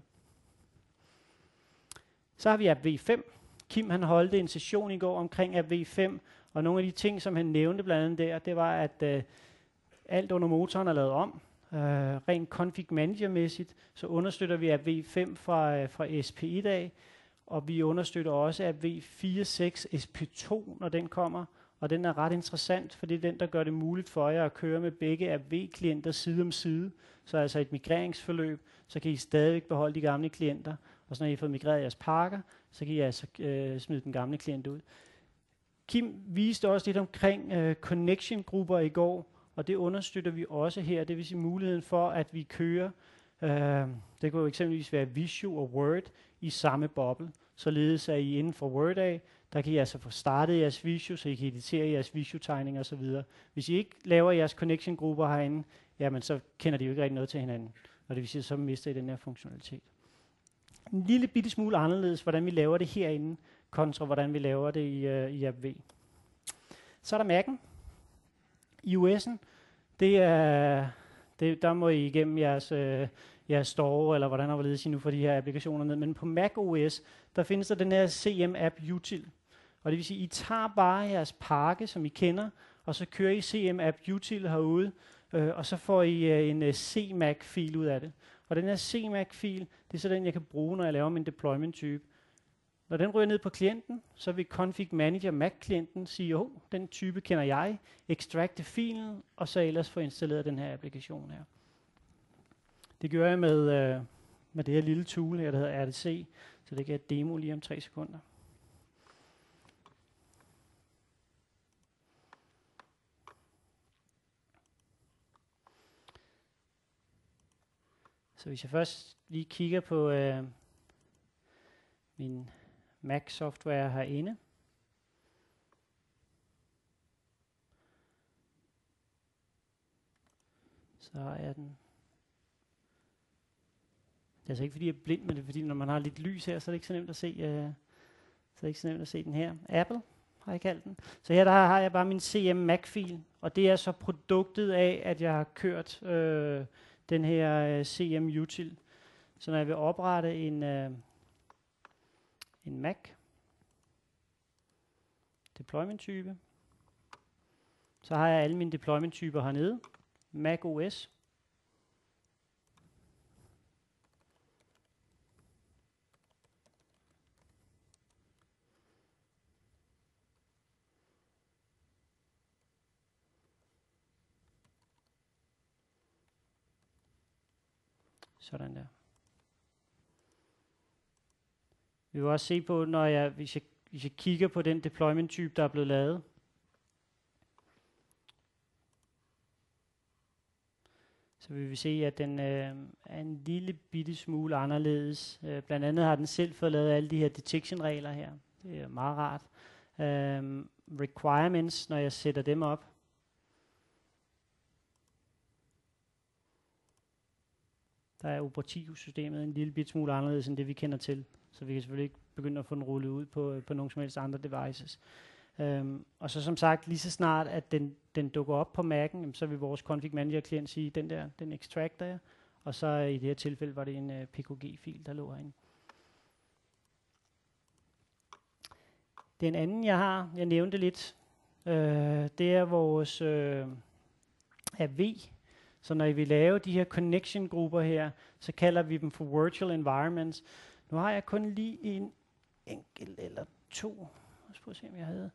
Så har vi App V5. Kim han holdt en session i går omkring App V5, og nogle af de ting, som han nævnte blandt andet der, det var, at alt under motoren er lavet om. Rent config manager-mæssigt, så understøtter vi App V5 fra SP1 af, og vi understøtter også App V4.6 SP2, når den kommer. Og den er ret interessant, for det er den, der gør det muligt for jer at køre med begge App V-klienter side om side. Så altså et migreringsforløb, så kan I stadigvæk beholde de gamle klienter. Og så når I har fået migreret jeres pakker, så kan I altså smide den gamle klient ud. Kim viste også lidt omkring connection-grupper i går, og det understøtter vi også her. Det vil sige muligheden for, at vi kører, det kunne jo eksempelvis være Visio og Word i samme boble. Således at I inden for Word af, der kan I altså få startet jeres Visio, så I kan editere jeres Visio-tegninger osv. Hvis I ikke laver jeres connection-grupper herinde, jamen så kender de jo ikke rigtig noget til hinanden. Og det vil sige, så mister I den her funktionalitet. En lille bitte smule anderledes, hvordan vi laver det herinde, kontra hvordan vi laver det i App V. Så er der Mac'en. iOS'en, der må I igennem jeres store, eller hvordan har I nu for de her applikationer ned. Men på Mac OS, der findes der den her CM App Util. Og det vil sige, I tager bare jeres pakke, som I kender, og så kører I CM App Util herude, og så får I en CMac-fil ud af det. Og den her CMac-fil, det er så den, jeg kan bruge, når jeg laver min deployment-type. Når den ryger ned på klienten, så vil Config Manager Mac-klienten sige, den type kender jeg, extracte filen, og så ellers få installeret den her applikation her. Det gør jeg med det her lille tool her, der hedder RDC, så det kan jeg demo lige om 3 sekunder. Så hvis jeg først lige kigger på min Mac-software herinde, så har jeg den. Det er altså ikke fordi jeg er blind, men det er fordi når man har lidt lys her, så er det ikke så nemt at se, den her. Apple har jeg kaldt den. Så her der har jeg bare min CM Mac-fil, og det er så produktet af, at jeg har kørt den her CM Util. Så når jeg vil oprette en Mac deployment type, så har jeg alle mine deployment typer hernede. Mac OS. Sådan der. Vi vil også se på, hvis jeg kigger på den deployment type, der er blevet lavet. Så vil vi se, at den er en lille bitte smule anderledes. Blandt andet har den selv fået lavet alle de her detection-regler her. Det er meget rart. Requirements, når jeg sætter dem op. Der er operativsystemet en lille bit smule anderledes end det, vi kender til. Så vi kan selvfølgelig ikke begynde at få den rullet ud på nogen som helst andre devices. Og så som sagt, lige så snart at den dukker op på Mac'en, så vil vores config manager klient sige, den extracter jeg, og så i det her tilfælde var det en PKG-fil, der lå herinde. Den anden jeg nævnte lidt, det er vores AV. Så når I vil lave de her connection-grupper her, så kalder vi dem for virtual environments. Nu har jeg kun lige en enkelt eller to. Lad os prøve at se, om jeg havde.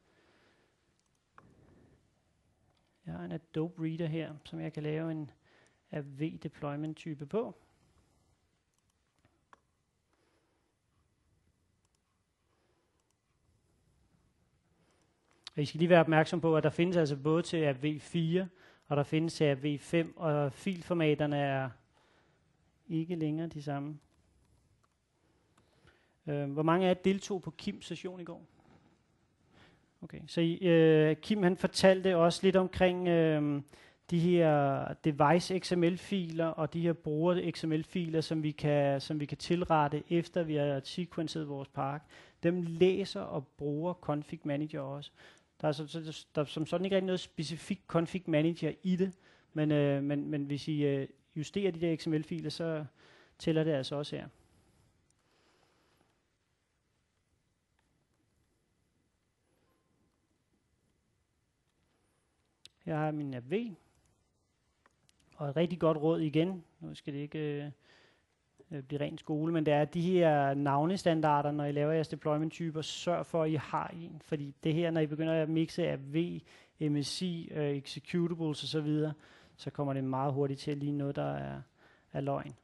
Jeg har en Adobe Reader her, som jeg kan lave en AV-deployment type på. Og I skal lige være opmærksom på, at der findes altså både til AV4, og der findes til AV5, og filformaterne er ikke længere de samme. Hvor mange af jer deltog på Kims session i går? Okay, så Kim han fortalte også lidt omkring de her device XML-filer og de her bruger XML-filer, som vi kan tilrette efter vi har sequencet vores park. Dem læser og bruger Config Manager også. Der er som sådan ikke rigtig noget specifikt Config Manager i det, men hvis I justerer de der XML-filer, så tæller det altså også her. Her har jeg min AV, og et rigtig godt råd igen, nu skal det ikke blive ren skole, men det er de her navnestandarder, når I laver jeres deployment-typer, sørg for, at I har en, fordi det her, når I begynder at mixe AV, MSI, executables osv., så kommer det meget hurtigt til at ligne noget, der er løgn.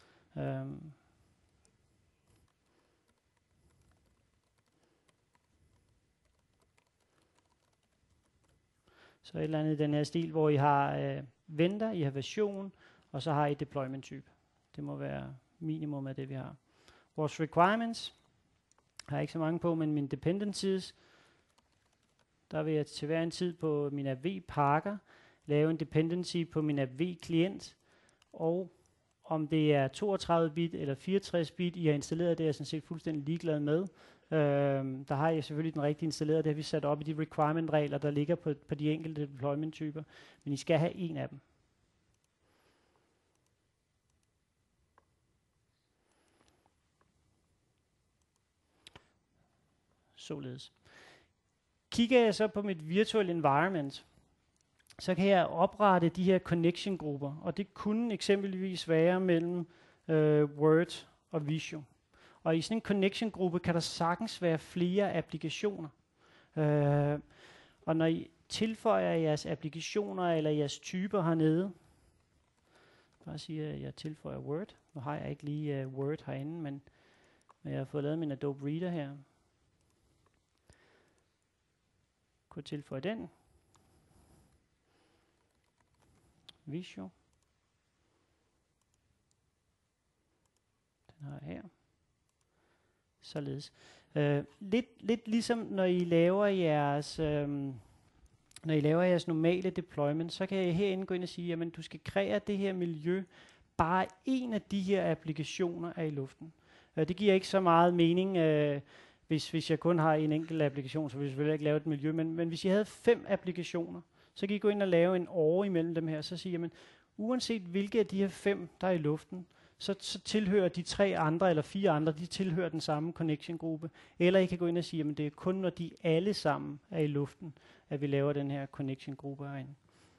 Så et eller andet i den her stil, hvor I har venter, I har version, og så har I deployment type. Det må være minimum af det, vi har. Vores requirements har jeg ikke så mange på, men mine dependencies, der vil jeg til hver en tid på min AV-pakker lave en dependency på min AV-klient, og om det er 32 bit eller 64 bit, I har installeret, det er jeg sådan set fuldstændig ligeglad med. Der har jeg selvfølgelig den rigtige installeret. Det har vi sat op i de requirement-regler, der ligger på de enkelte deployment-typer. Men I skal have en af dem. Således. Kigger jeg så på mit virtual environment, så kan jeg oprette de her connection-grupper, og det kunne eksempelvis være mellem Word og Visio. Og i sådan en connection-gruppe kan der sagtens være flere applikationer. Og når I tilføjer jeres applikationer eller jeres typer hernede, bare sige, at jeg tilføjer Word. Nu har jeg ikke lige Word herinde, men jeg har fået lavet min Adobe Reader her. Kunne tilføje den. Visio. Den har jeg her. Således. Lidt ligesom når I laver jeres normale deployment, så kan jeg herinde gå ind og sige, jamen du skal kreere det her miljø, bare en af de her applikationer er i luften. Det giver ikke så meget mening, hvis jeg kun har en enkelt applikation, så vil jeg selvfølgelig ikke lave et miljø, men hvis jeg havde 5 applikationer, så kan I gå ind og lave en over imellem dem her, så siger jamen, uanset hvilke af de her 5, der er i luften, så tilhører de 3 andre eller 4 andre, de tilhører den samme connection-gruppe. Eller I kan gå ind og sige, at det er kun når de alle sammen er i luften, at vi laver den her connection-gruppe herinde.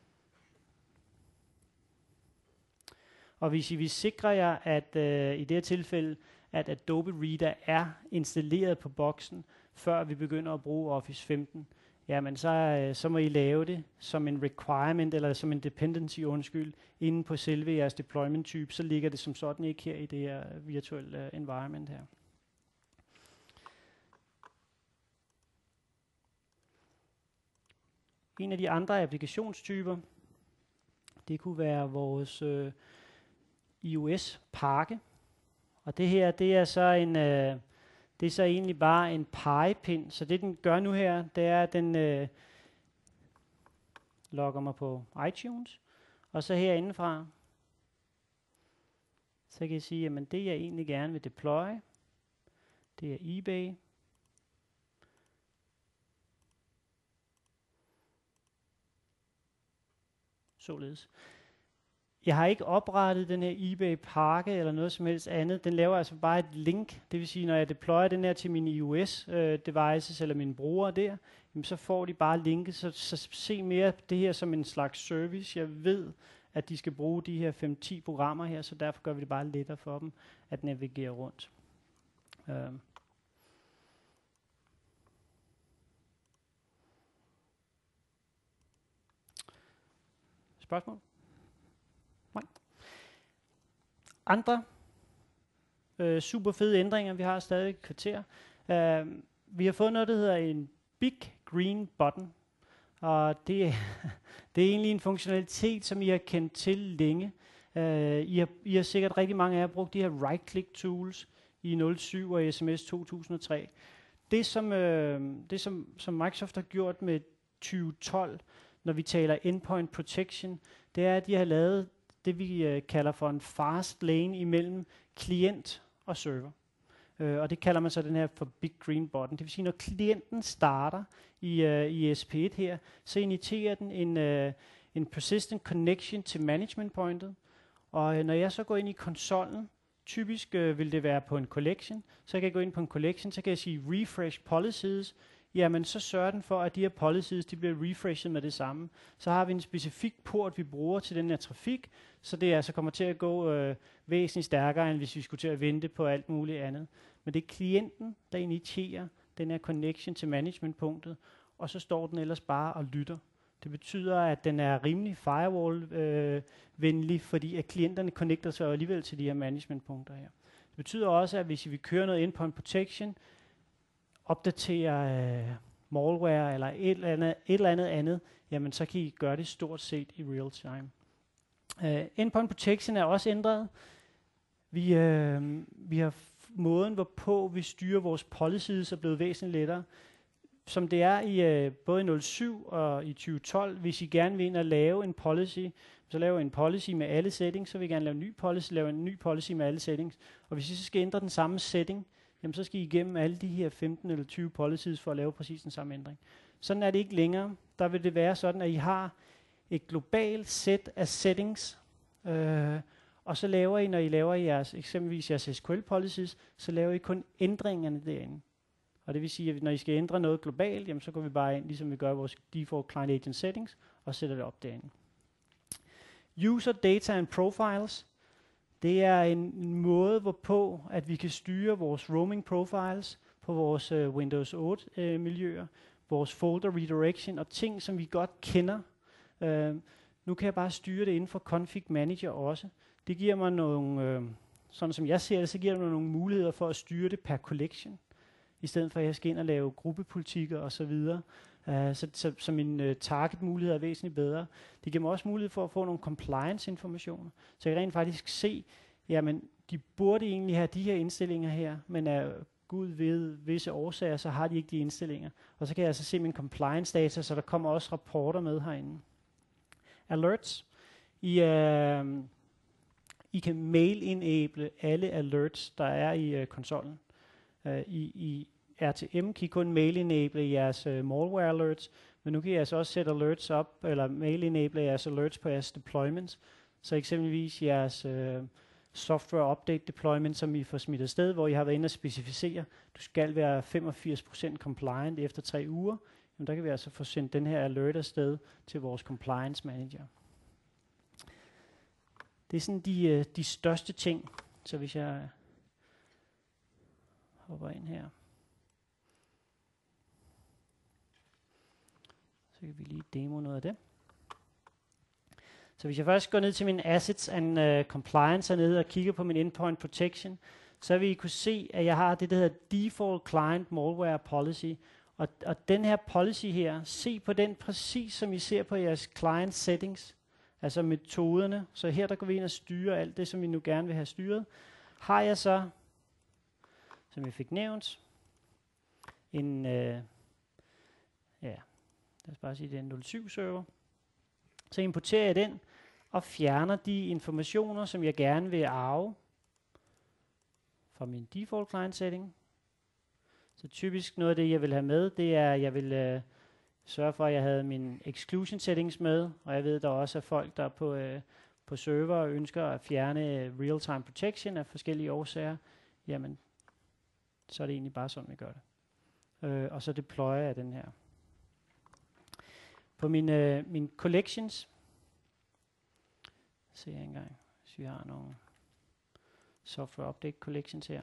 Og hvis I vil sikre jer, at i det her tilfælde, at Adobe Reader er installeret på boksen, før vi begynder at bruge Office 15, jamen så må I lave det som en requirement, eller som en dependency, inde på selve jeres deployment type, så ligger det som sådan ikke her i det her virtual environment her. En af de andre applikationstyper, det kunne være vores iOS-pakke. Og det her, det er så egentlig bare en pegepind. Så det den gør nu her, det er, at den logger mig på iTunes. Og så herindefra, så kan jeg sige, at det jeg egentlig gerne vil deploy, det er eBay. Således. Jeg har ikke oprettet den her eBay-pakke eller noget som helst andet. Den laver altså bare et link. Det vil sige, når jeg deployer den her til mine iOS-devices eller mine brugere der, jamen så får de bare linket. Så se mere det her som en slags service. Jeg ved, at de skal bruge de her 5-10 programmer her, så derfor gør vi det bare lettere for dem at navigere rundt. Spørgsmål? Nej. Andre super fede ændringer, vi har stadig et kvarter. Vi har fået noget, der hedder en Big Green Button. Og det er egentlig en funktionalitet, som I har kendt til længe. I har sikkert rigtig mange af jer brugt de her right-click tools i 07 og SMS 2003. Det som Microsoft har gjort med 2012, når vi taler endpoint protection, det er, at de har lavet det, vi kalder for en fast lane imellem klient og server. Og det kalder man så den her for Big Green Button. Det vil sige, når klienten starter i SP1 her, så initierer den en persistent connection til management pointet. Og når jeg så går ind i konsollen, typisk vil det være på en collection, så kan jeg gå ind på en collection, så kan jeg sige refresh policies. Jamen så sørger den for, at de her policies, de bliver refreshet med det samme. Så har vi en specifik port, vi bruger til den her trafik, så det altså kommer til at gå væsentligt stærkere, end hvis vi skulle til at vente på alt muligt andet. Men det er klienten, der initierer den her connection til managementpunktet, og så står den ellers bare og lytter. Det betyder, at den er rimelig firewall-venlig, fordi at klienterne connecter sig alligevel til de her managementpunkter her. Det betyder også, at hvis vi kører noget endpoint protection, opdatere malware eller et eller andet, jamen så kan I gøre det stort set i real time. Endpoint protection er også ændret. Vi har måden, hvorpå vi styrer vores policies, er blevet væsentligt lettere. Som det er i både i 07 og i 2012, hvis I gerne vil ind og lave en policy, så laver en policy med alle settings, så vil I gerne lave en ny policy med alle settings. Og hvis I så skal ændre den samme setting jamen så skal I igennem alle de her 15 eller 20 policies for at lave præcis den samme ændring. Sådan er det ikke længere. Der vil det være sådan, at I har et globalt sæt af settings, og så laver I, når I laver jeres, eksempelvis jeres SQL policies, så laver I kun ændringerne derinde. Og det vil sige, at når I skal ændre noget globalt, jamen så går vi bare ind, ligesom vi gør vores default client agent settings, og sætter det op derinde. User data and profiles. Det er en måde, hvorpå at vi kan styre vores roaming profiles på vores Windows 8 miljøer, vores folder redirection og ting, som vi godt kender. Nu kan jeg bare styre det inden for config manager også. Det giver mig nogle, sådan som jeg ser det, så giver det mig nogle muligheder for at styre det per collection, i stedet for at jeg skal ind og lave gruppepolitikker osv. Så min target-mulighed er væsentligt bedre. Det giver mig også mulighed for at få nogle compliance-informationer, så jeg kan rent faktisk se, jamen de burde egentlig have de her indstillinger her, men af Gud ved visse årsager, så har de ikke de indstillinger. Og så kan jeg altså se min compliance-data, så der kommer også rapporter med herinde. Alerts. I kan mail-enable alle alerts, der er i konsollen. I RTM kan I kun mail-enable jeres malware alerts, men nu kan I altså også sætte alerts op, eller mail-enable jeres alerts på jeres deployments. Så eksempelvis jeres software update deployment, som I får smidt afsted, hvor I har været inde og specificere, du skal være 85% compliant efter 3 uger. Jamen, der kan vi altså få sendt den her alert afsted til vores compliance manager. Det er sådan de største ting. Så hvis jeg hopper ind her, så kan vi lige demo noget af det. Så hvis jeg først går ned til min Assets and Compliance hernede og kigger på min Endpoint Protection, så vil I kunne se, at jeg har det, der hedder Default Client Malware Policy. Og den her policy her, se på den præcis som I ser på jeres client settings, altså metoderne. Så her der går vi ind og styrer alt det, som vi nu gerne vil have styret. Har jeg så, som jeg fik nævnt, en, lad os bare sige, det er en 07-server. Så importerer jeg den og fjerner de informationer, som jeg gerne vil arve fra min default client setting. Så typisk noget af det, jeg vil have med, det er, at jeg vil sørge for, at jeg havde mine exclusion settings med, og jeg ved, der også er folk, der på server ønsker at fjerne real-time protection af forskellige årsager. Jamen, så er det egentlig bare sådan, vi gør det. Og så deployer jeg den her. På mine collections, se her engang, hvis vi har nogle software update collections her.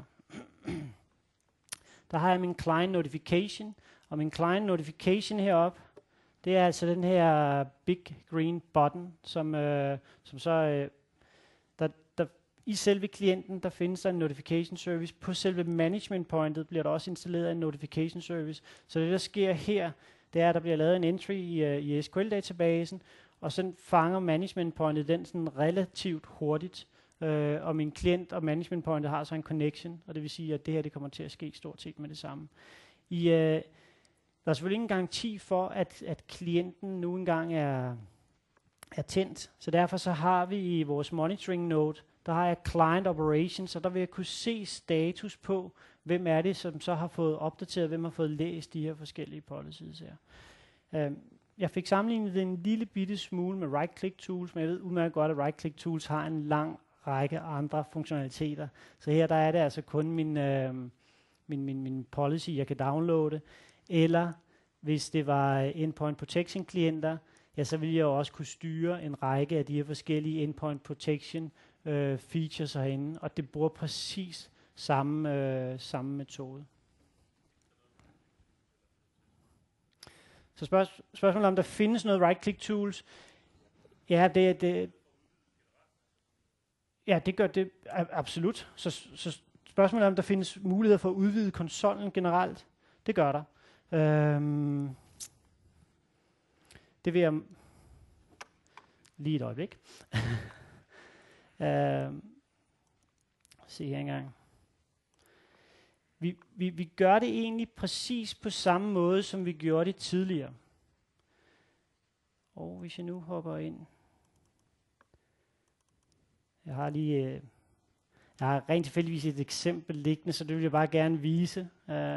Der har jeg min client notification, og min client notification heroppe, det er altså den her big green button, som så i selve klienten, der findes der en notification service. På selve management pointet bliver der også installeret en notification service. Så det der sker her, det er, at der bliver lavet en entry i SQL-databasen, og så fanger management pointet den sådan relativt hurtigt. Og min klient og management pointet har så en connection, og det vil sige, at det her det kommer til at ske stort set med det samme. Der er selvfølgelig ingen garanti for, at klienten nu engang er tændt, så derfor så har vi i vores monitoring node, der har jeg client operations, og der vil jeg kunne se status på, hvem er det, som så har fået opdateret, hvem har fået læst de her forskellige policies her. Jeg fik sammenlignet en lille bitte smule med right-click tools, men jeg ved udmærket godt, at right-click tools har en lang række andre funktionaliteter. Så her der er det altså kun min policy, jeg kan downloade, eller hvis det var endpoint protection klienter, ja, så vil jeg også kunne styre en række af de her forskellige endpoint protection features herinde, og det bruger præcis samme metode. Så spørgsmålet om der findes noget right-click tools. Ja, det gør det absolut. Så spørgsmålet om der findes muligheder for at udvide konsollen generelt. Det gør der. Det vil jeg lige et øjeblik. Se her engang. Vi gør det egentlig præcis på samme måde, som vi gjorde det tidligere. Og hvis jeg nu hopper ind. Jeg har lige... Jeg har rent tilfældigvis et eksempel liggende, så det vil jeg bare gerne vise.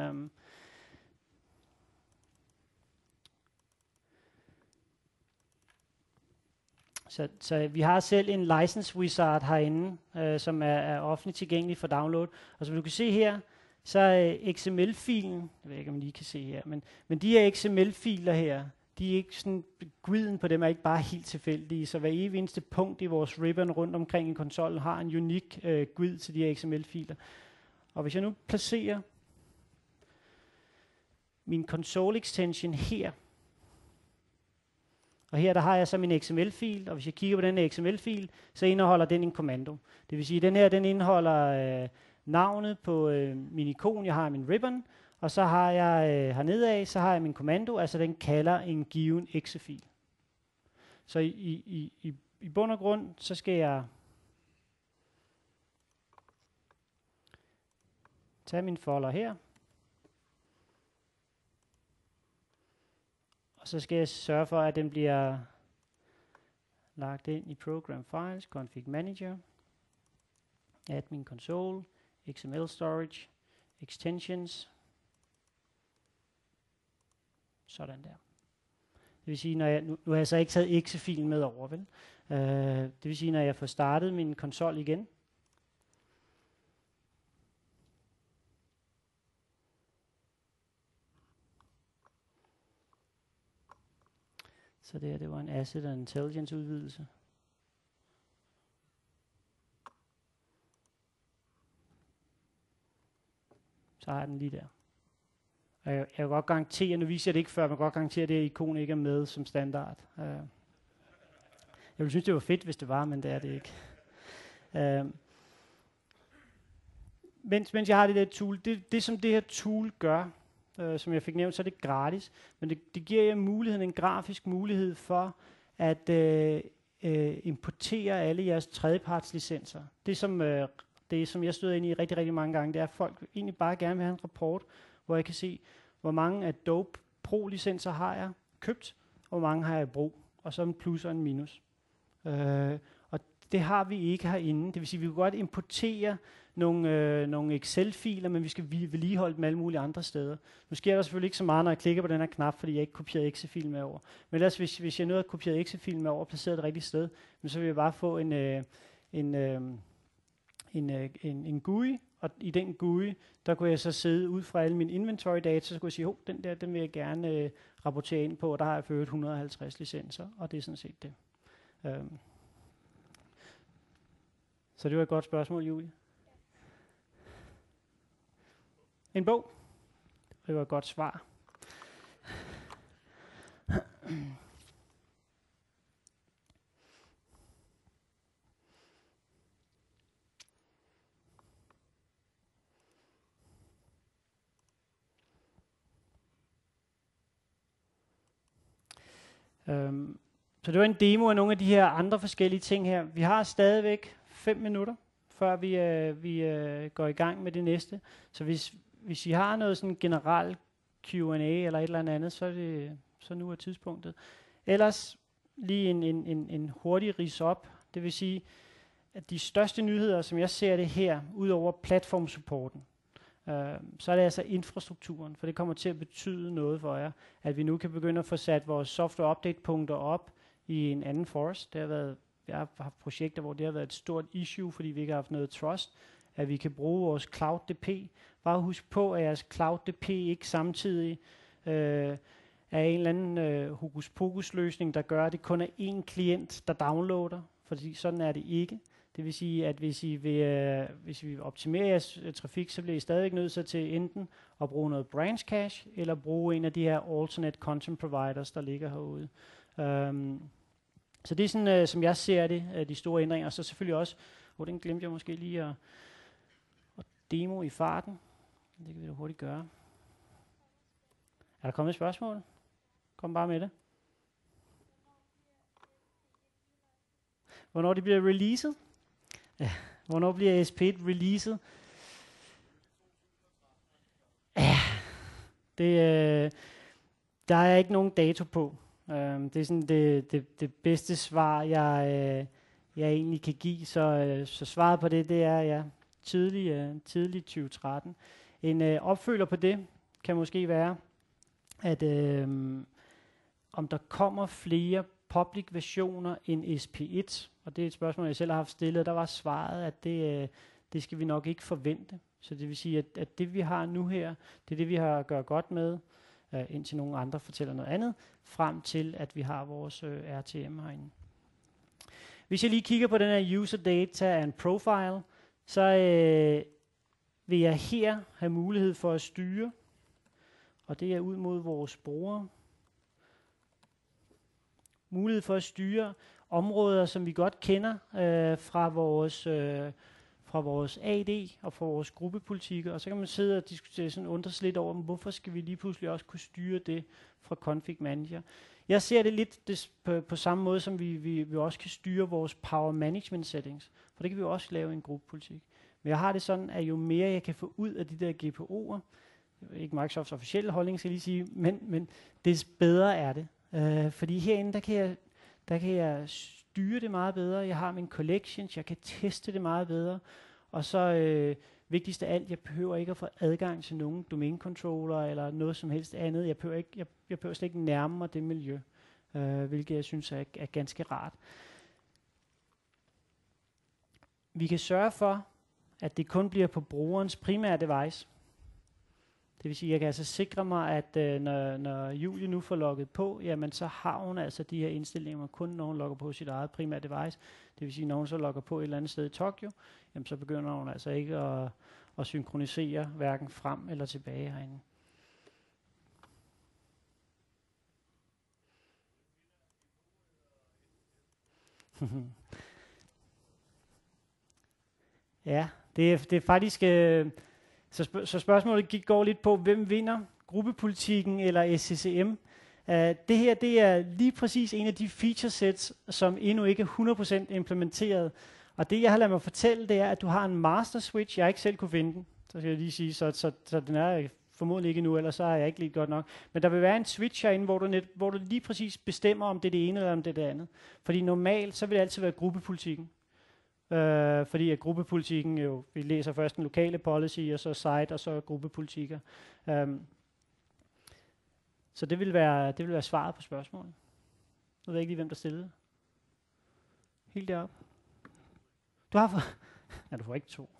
Så vi har selv en license wizard herinde, som er offentligt tilgængelig for download. Og som du kan se her, så er XML-filen, jeg ved ikke, om I lige kan se her, men de her XML-filer her, de er ikke sådan, GUID'en på dem er ikke bare helt tilfældige, så hver evig eneste punkt i vores ribbon rundt omkring i konsollen har en unik GUID til de her XML-filer. Og hvis jeg nu placerer min console extension her, og her der har jeg så min XML-fil, og hvis jeg kigger på den her XML-fil, så indeholder den en kommando. Det vil sige, at den her den indeholder navnet på min ikon, jeg har min ribbon, og så har jeg hernede af, så har jeg min kommando, altså den kalder en given exe-fil. Så i bund og grund, så skal jeg tage min folder her, og så skal jeg sørge for, at den bliver lagt ind i Program Files, Config Manager, Admin Console, XML Storage, Extensions, sådan der. Det vil sige, når jeg, nu har jeg så ikke taget exe-filen med over, vel? Det vil sige, når jeg får startet min konsol igen, så det var en Asset and Intelligence udvidelse. Så har jeg den lige der. Og jeg kan godt garantere, nu viser jeg det ikke før, men jeg kan godt garantere, at det her ikon ikke er med som standard. Jeg ville synes, det var fedt, hvis det var, men det er det ikke. Mens jeg har det der tool, det som det her tool gør, som jeg fik nævnt, så er det gratis, men det giver jer muligheden, en grafisk mulighed for at importere alle jeres tredjepartslicenser. Det som jeg støder ind i rigtig, rigtig mange gange, det er, at folk egentlig bare gerne vil have en rapport, hvor jeg kan se, hvor mange Adobe Pro-licenser har jeg købt, og hvor mange har jeg i brug, og så en plus og en minus. Og det har vi ikke herinde. Det vil sige, at vi kan godt importere nogle Excel-filer, men vi skal vedligeholde dem alle mulige andre steder. Nu sker der selvfølgelig ikke så meget, når jeg klikker på den her knap, fordi jeg ikke kopierede Excel-filen med over. Men ellers, hvis jeg nu havde kopieret Excel-filen med over og placeret det rigtige sted, så vil jeg bare få en GUI, og i den GUI, der kunne jeg så sidde ud fra alle mine inventory data, så kunne jeg sige, den vil jeg gerne rapportere ind på, og der har jeg ført 150 licenser, og det er sådan set det. Så det var et godt spørgsmål, Julie. En bog. Det var et godt svar. Så det var en demo af nogle af de her andre forskellige ting her. Vi har stadigvæk 5 minutter, før vi går i gang med det næste. Så hvis I har noget sådan generelt Q&A eller et eller andet, så nu er tidspunktet. Ellers lige en hurtig rids op. Det vil sige, at de største nyheder, som jeg ser det her, ud over platformsupporten, så er det altså infrastrukturen, for det kommer til at betyde noget for jer, at vi nu kan begynde at få sat vores software update-punkter op i en anden forest. Jeg har haft projekter, hvor det har været et stort issue, fordi vi ikke har haft noget trust, at vi kan bruge vores CloudDP. Bare husk på, at jeres CloudDP ikke samtidig er en eller anden hokus pokus løsning, der gør, at det kun er én klient, der downloader, fordi sådan er det ikke. Det vil sige, at hvis vi optimerer jeres trafik, så bliver I stadigvæk nødt til enten at bruge noget branch cache, eller bruge en af de her alternate content providers, der ligger herude. Så det er sådan, som jeg ser det, de store ændringer. Og så selvfølgelig også, den glemte jeg måske lige at demo i farten. Det kan vi da hurtigt gøre. Er der kommet et spørgsmål? Kom bare med det. Hvornår det bliver releaset? Ja. Hvornår bliver SP1 releaset? Ja, der er ikke nogen dato på. Det er sådan det bedste svar, jeg egentlig kan give. Så svaret på det er, ja, tidlig 2013. En opfølger på det kan måske være, at om der kommer flere public versioner end SP1, og det er et spørgsmål, jeg selv har haft stillet, og der var svaret, at det skal vi nok ikke forvente. Så det vil sige, at det vi har nu her, det er det vi har at gøre godt med, indtil nogle andre fortæller noget andet, frem til at vi har vores RTM herinde. Hvis jeg lige kigger på den her user data and profile, så vil jeg her have mulighed for at styre, og det er ud mod vores brugere. Mulighed for at styre områder, som vi godt kender fra vores AD og fra vores gruppepolitikker, og så kan man sidde og diskutere sådan, undre sig lidt over, hvorfor skal vi lige pludselig også kunne styre det fra Config Manager. Jeg ser det lidt på samme måde, som vi også kan styre vores power management settings, for det kan vi også lave i en gruppepolitik. Men jeg har det sådan, at jo mere jeg kan få ud af de der GPO'er, ikke Microsofts officielle holdning, skal jeg lige sige, men des bedre er det. Fordi herinde, der kan jeg styre det meget bedre. Jeg har mine collections, jeg kan teste det meget bedre. Og så vigtigst af alt, jeg behøver ikke at få adgang til nogen domain controller eller noget som helst andet. Jeg behøver slet ikke nærme mig det miljø, hvilket jeg synes er ganske rart. Vi kan sørge for, at det kun bliver på brugerens primære device. Det vil sige, at jeg kan altså sikre mig, at når Julie nu får logget på, jamen så har hun altså de her indstillinger kun, når hun logger på sit eget primære device. Det vil sige, når hun så logger på et eller andet sted i Tokyo, jamen så begynder hun altså ikke at synkronisere hverken frem eller tilbage herinde. Ja, det er faktisk... Så spørgsmålet går lidt på, hvem vinder, gruppepolitikken eller SCCM? Det her, det er lige præcis en af de feature sets, som endnu ikke er 100% implementeret. Og det, jeg har ladet mig fortælle, det er, at du har en master switch. Jeg ikke selv kunne finde den, så skal jeg lige sige, så den er formodentlig ikke nu, ellers så er jeg ikke lige godt nok. Men der vil være en switch herinde, hvor du lige præcis bestemmer, om det er det ene eller om det er det andet. Fordi normalt, så vil det altid være gruppepolitikken. Fordi at gruppepolitikken jo, vi læser først den lokale policy, og så site, og så gruppepolitikker. Så det vil være svaret på spørgsmålet. Jeg ved ikke lige, hvem der stillede. Helt deroppe. Du har fået... Nej, du får ikke 2.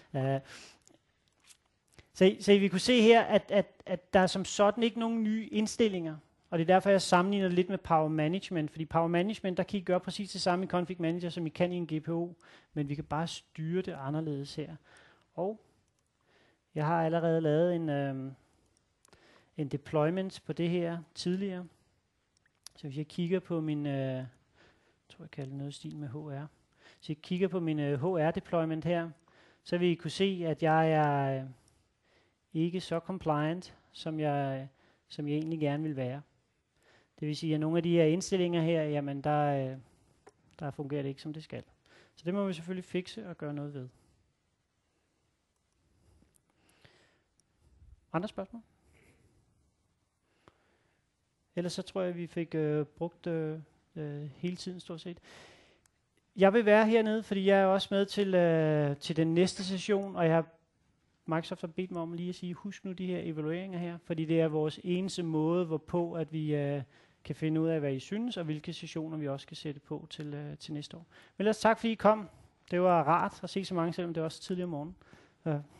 Så vi kunne se her, at der er som sådan ikke nogen nye indstillinger. Og det er derfor, jeg sammenligner lidt med Power Management. Fordi Power Management, der kan I gøre præcis det samme i Config Manager, som I kan i en GPO. Men vi kan bare styre det anderledes her. Og jeg har allerede lavet en deployment på det her tidligere. Så hvis jeg kigger på min, jeg tror jeg kalder det noget stil med HR. Så jeg kigger på min HR-deployment her, så vil I kunne se, at jeg er ikke så compliant, som jeg egentlig gerne vil være. Det vil sige, at nogle af de her indstillinger her, jamen der fungerer det ikke, som det skal. Så det må vi selvfølgelig fikse og gøre noget ved. Andre spørgsmål? Ellers så tror jeg, at vi fik brugt hele tiden stort set. Jeg vil være hernede, fordi jeg er også med til den næste session, og Microsoft har bedt mig om lige at sige, husk nu de her evalueringer her, fordi det er vores eneste måde, hvorpå at vi kan finde ud af, hvad I synes, og hvilke sessioner vi også skal sætte på til næste år. Men ellers tak, fordi I kom. Det var rart at se så mange, selvom det var også tidligere om morgenen.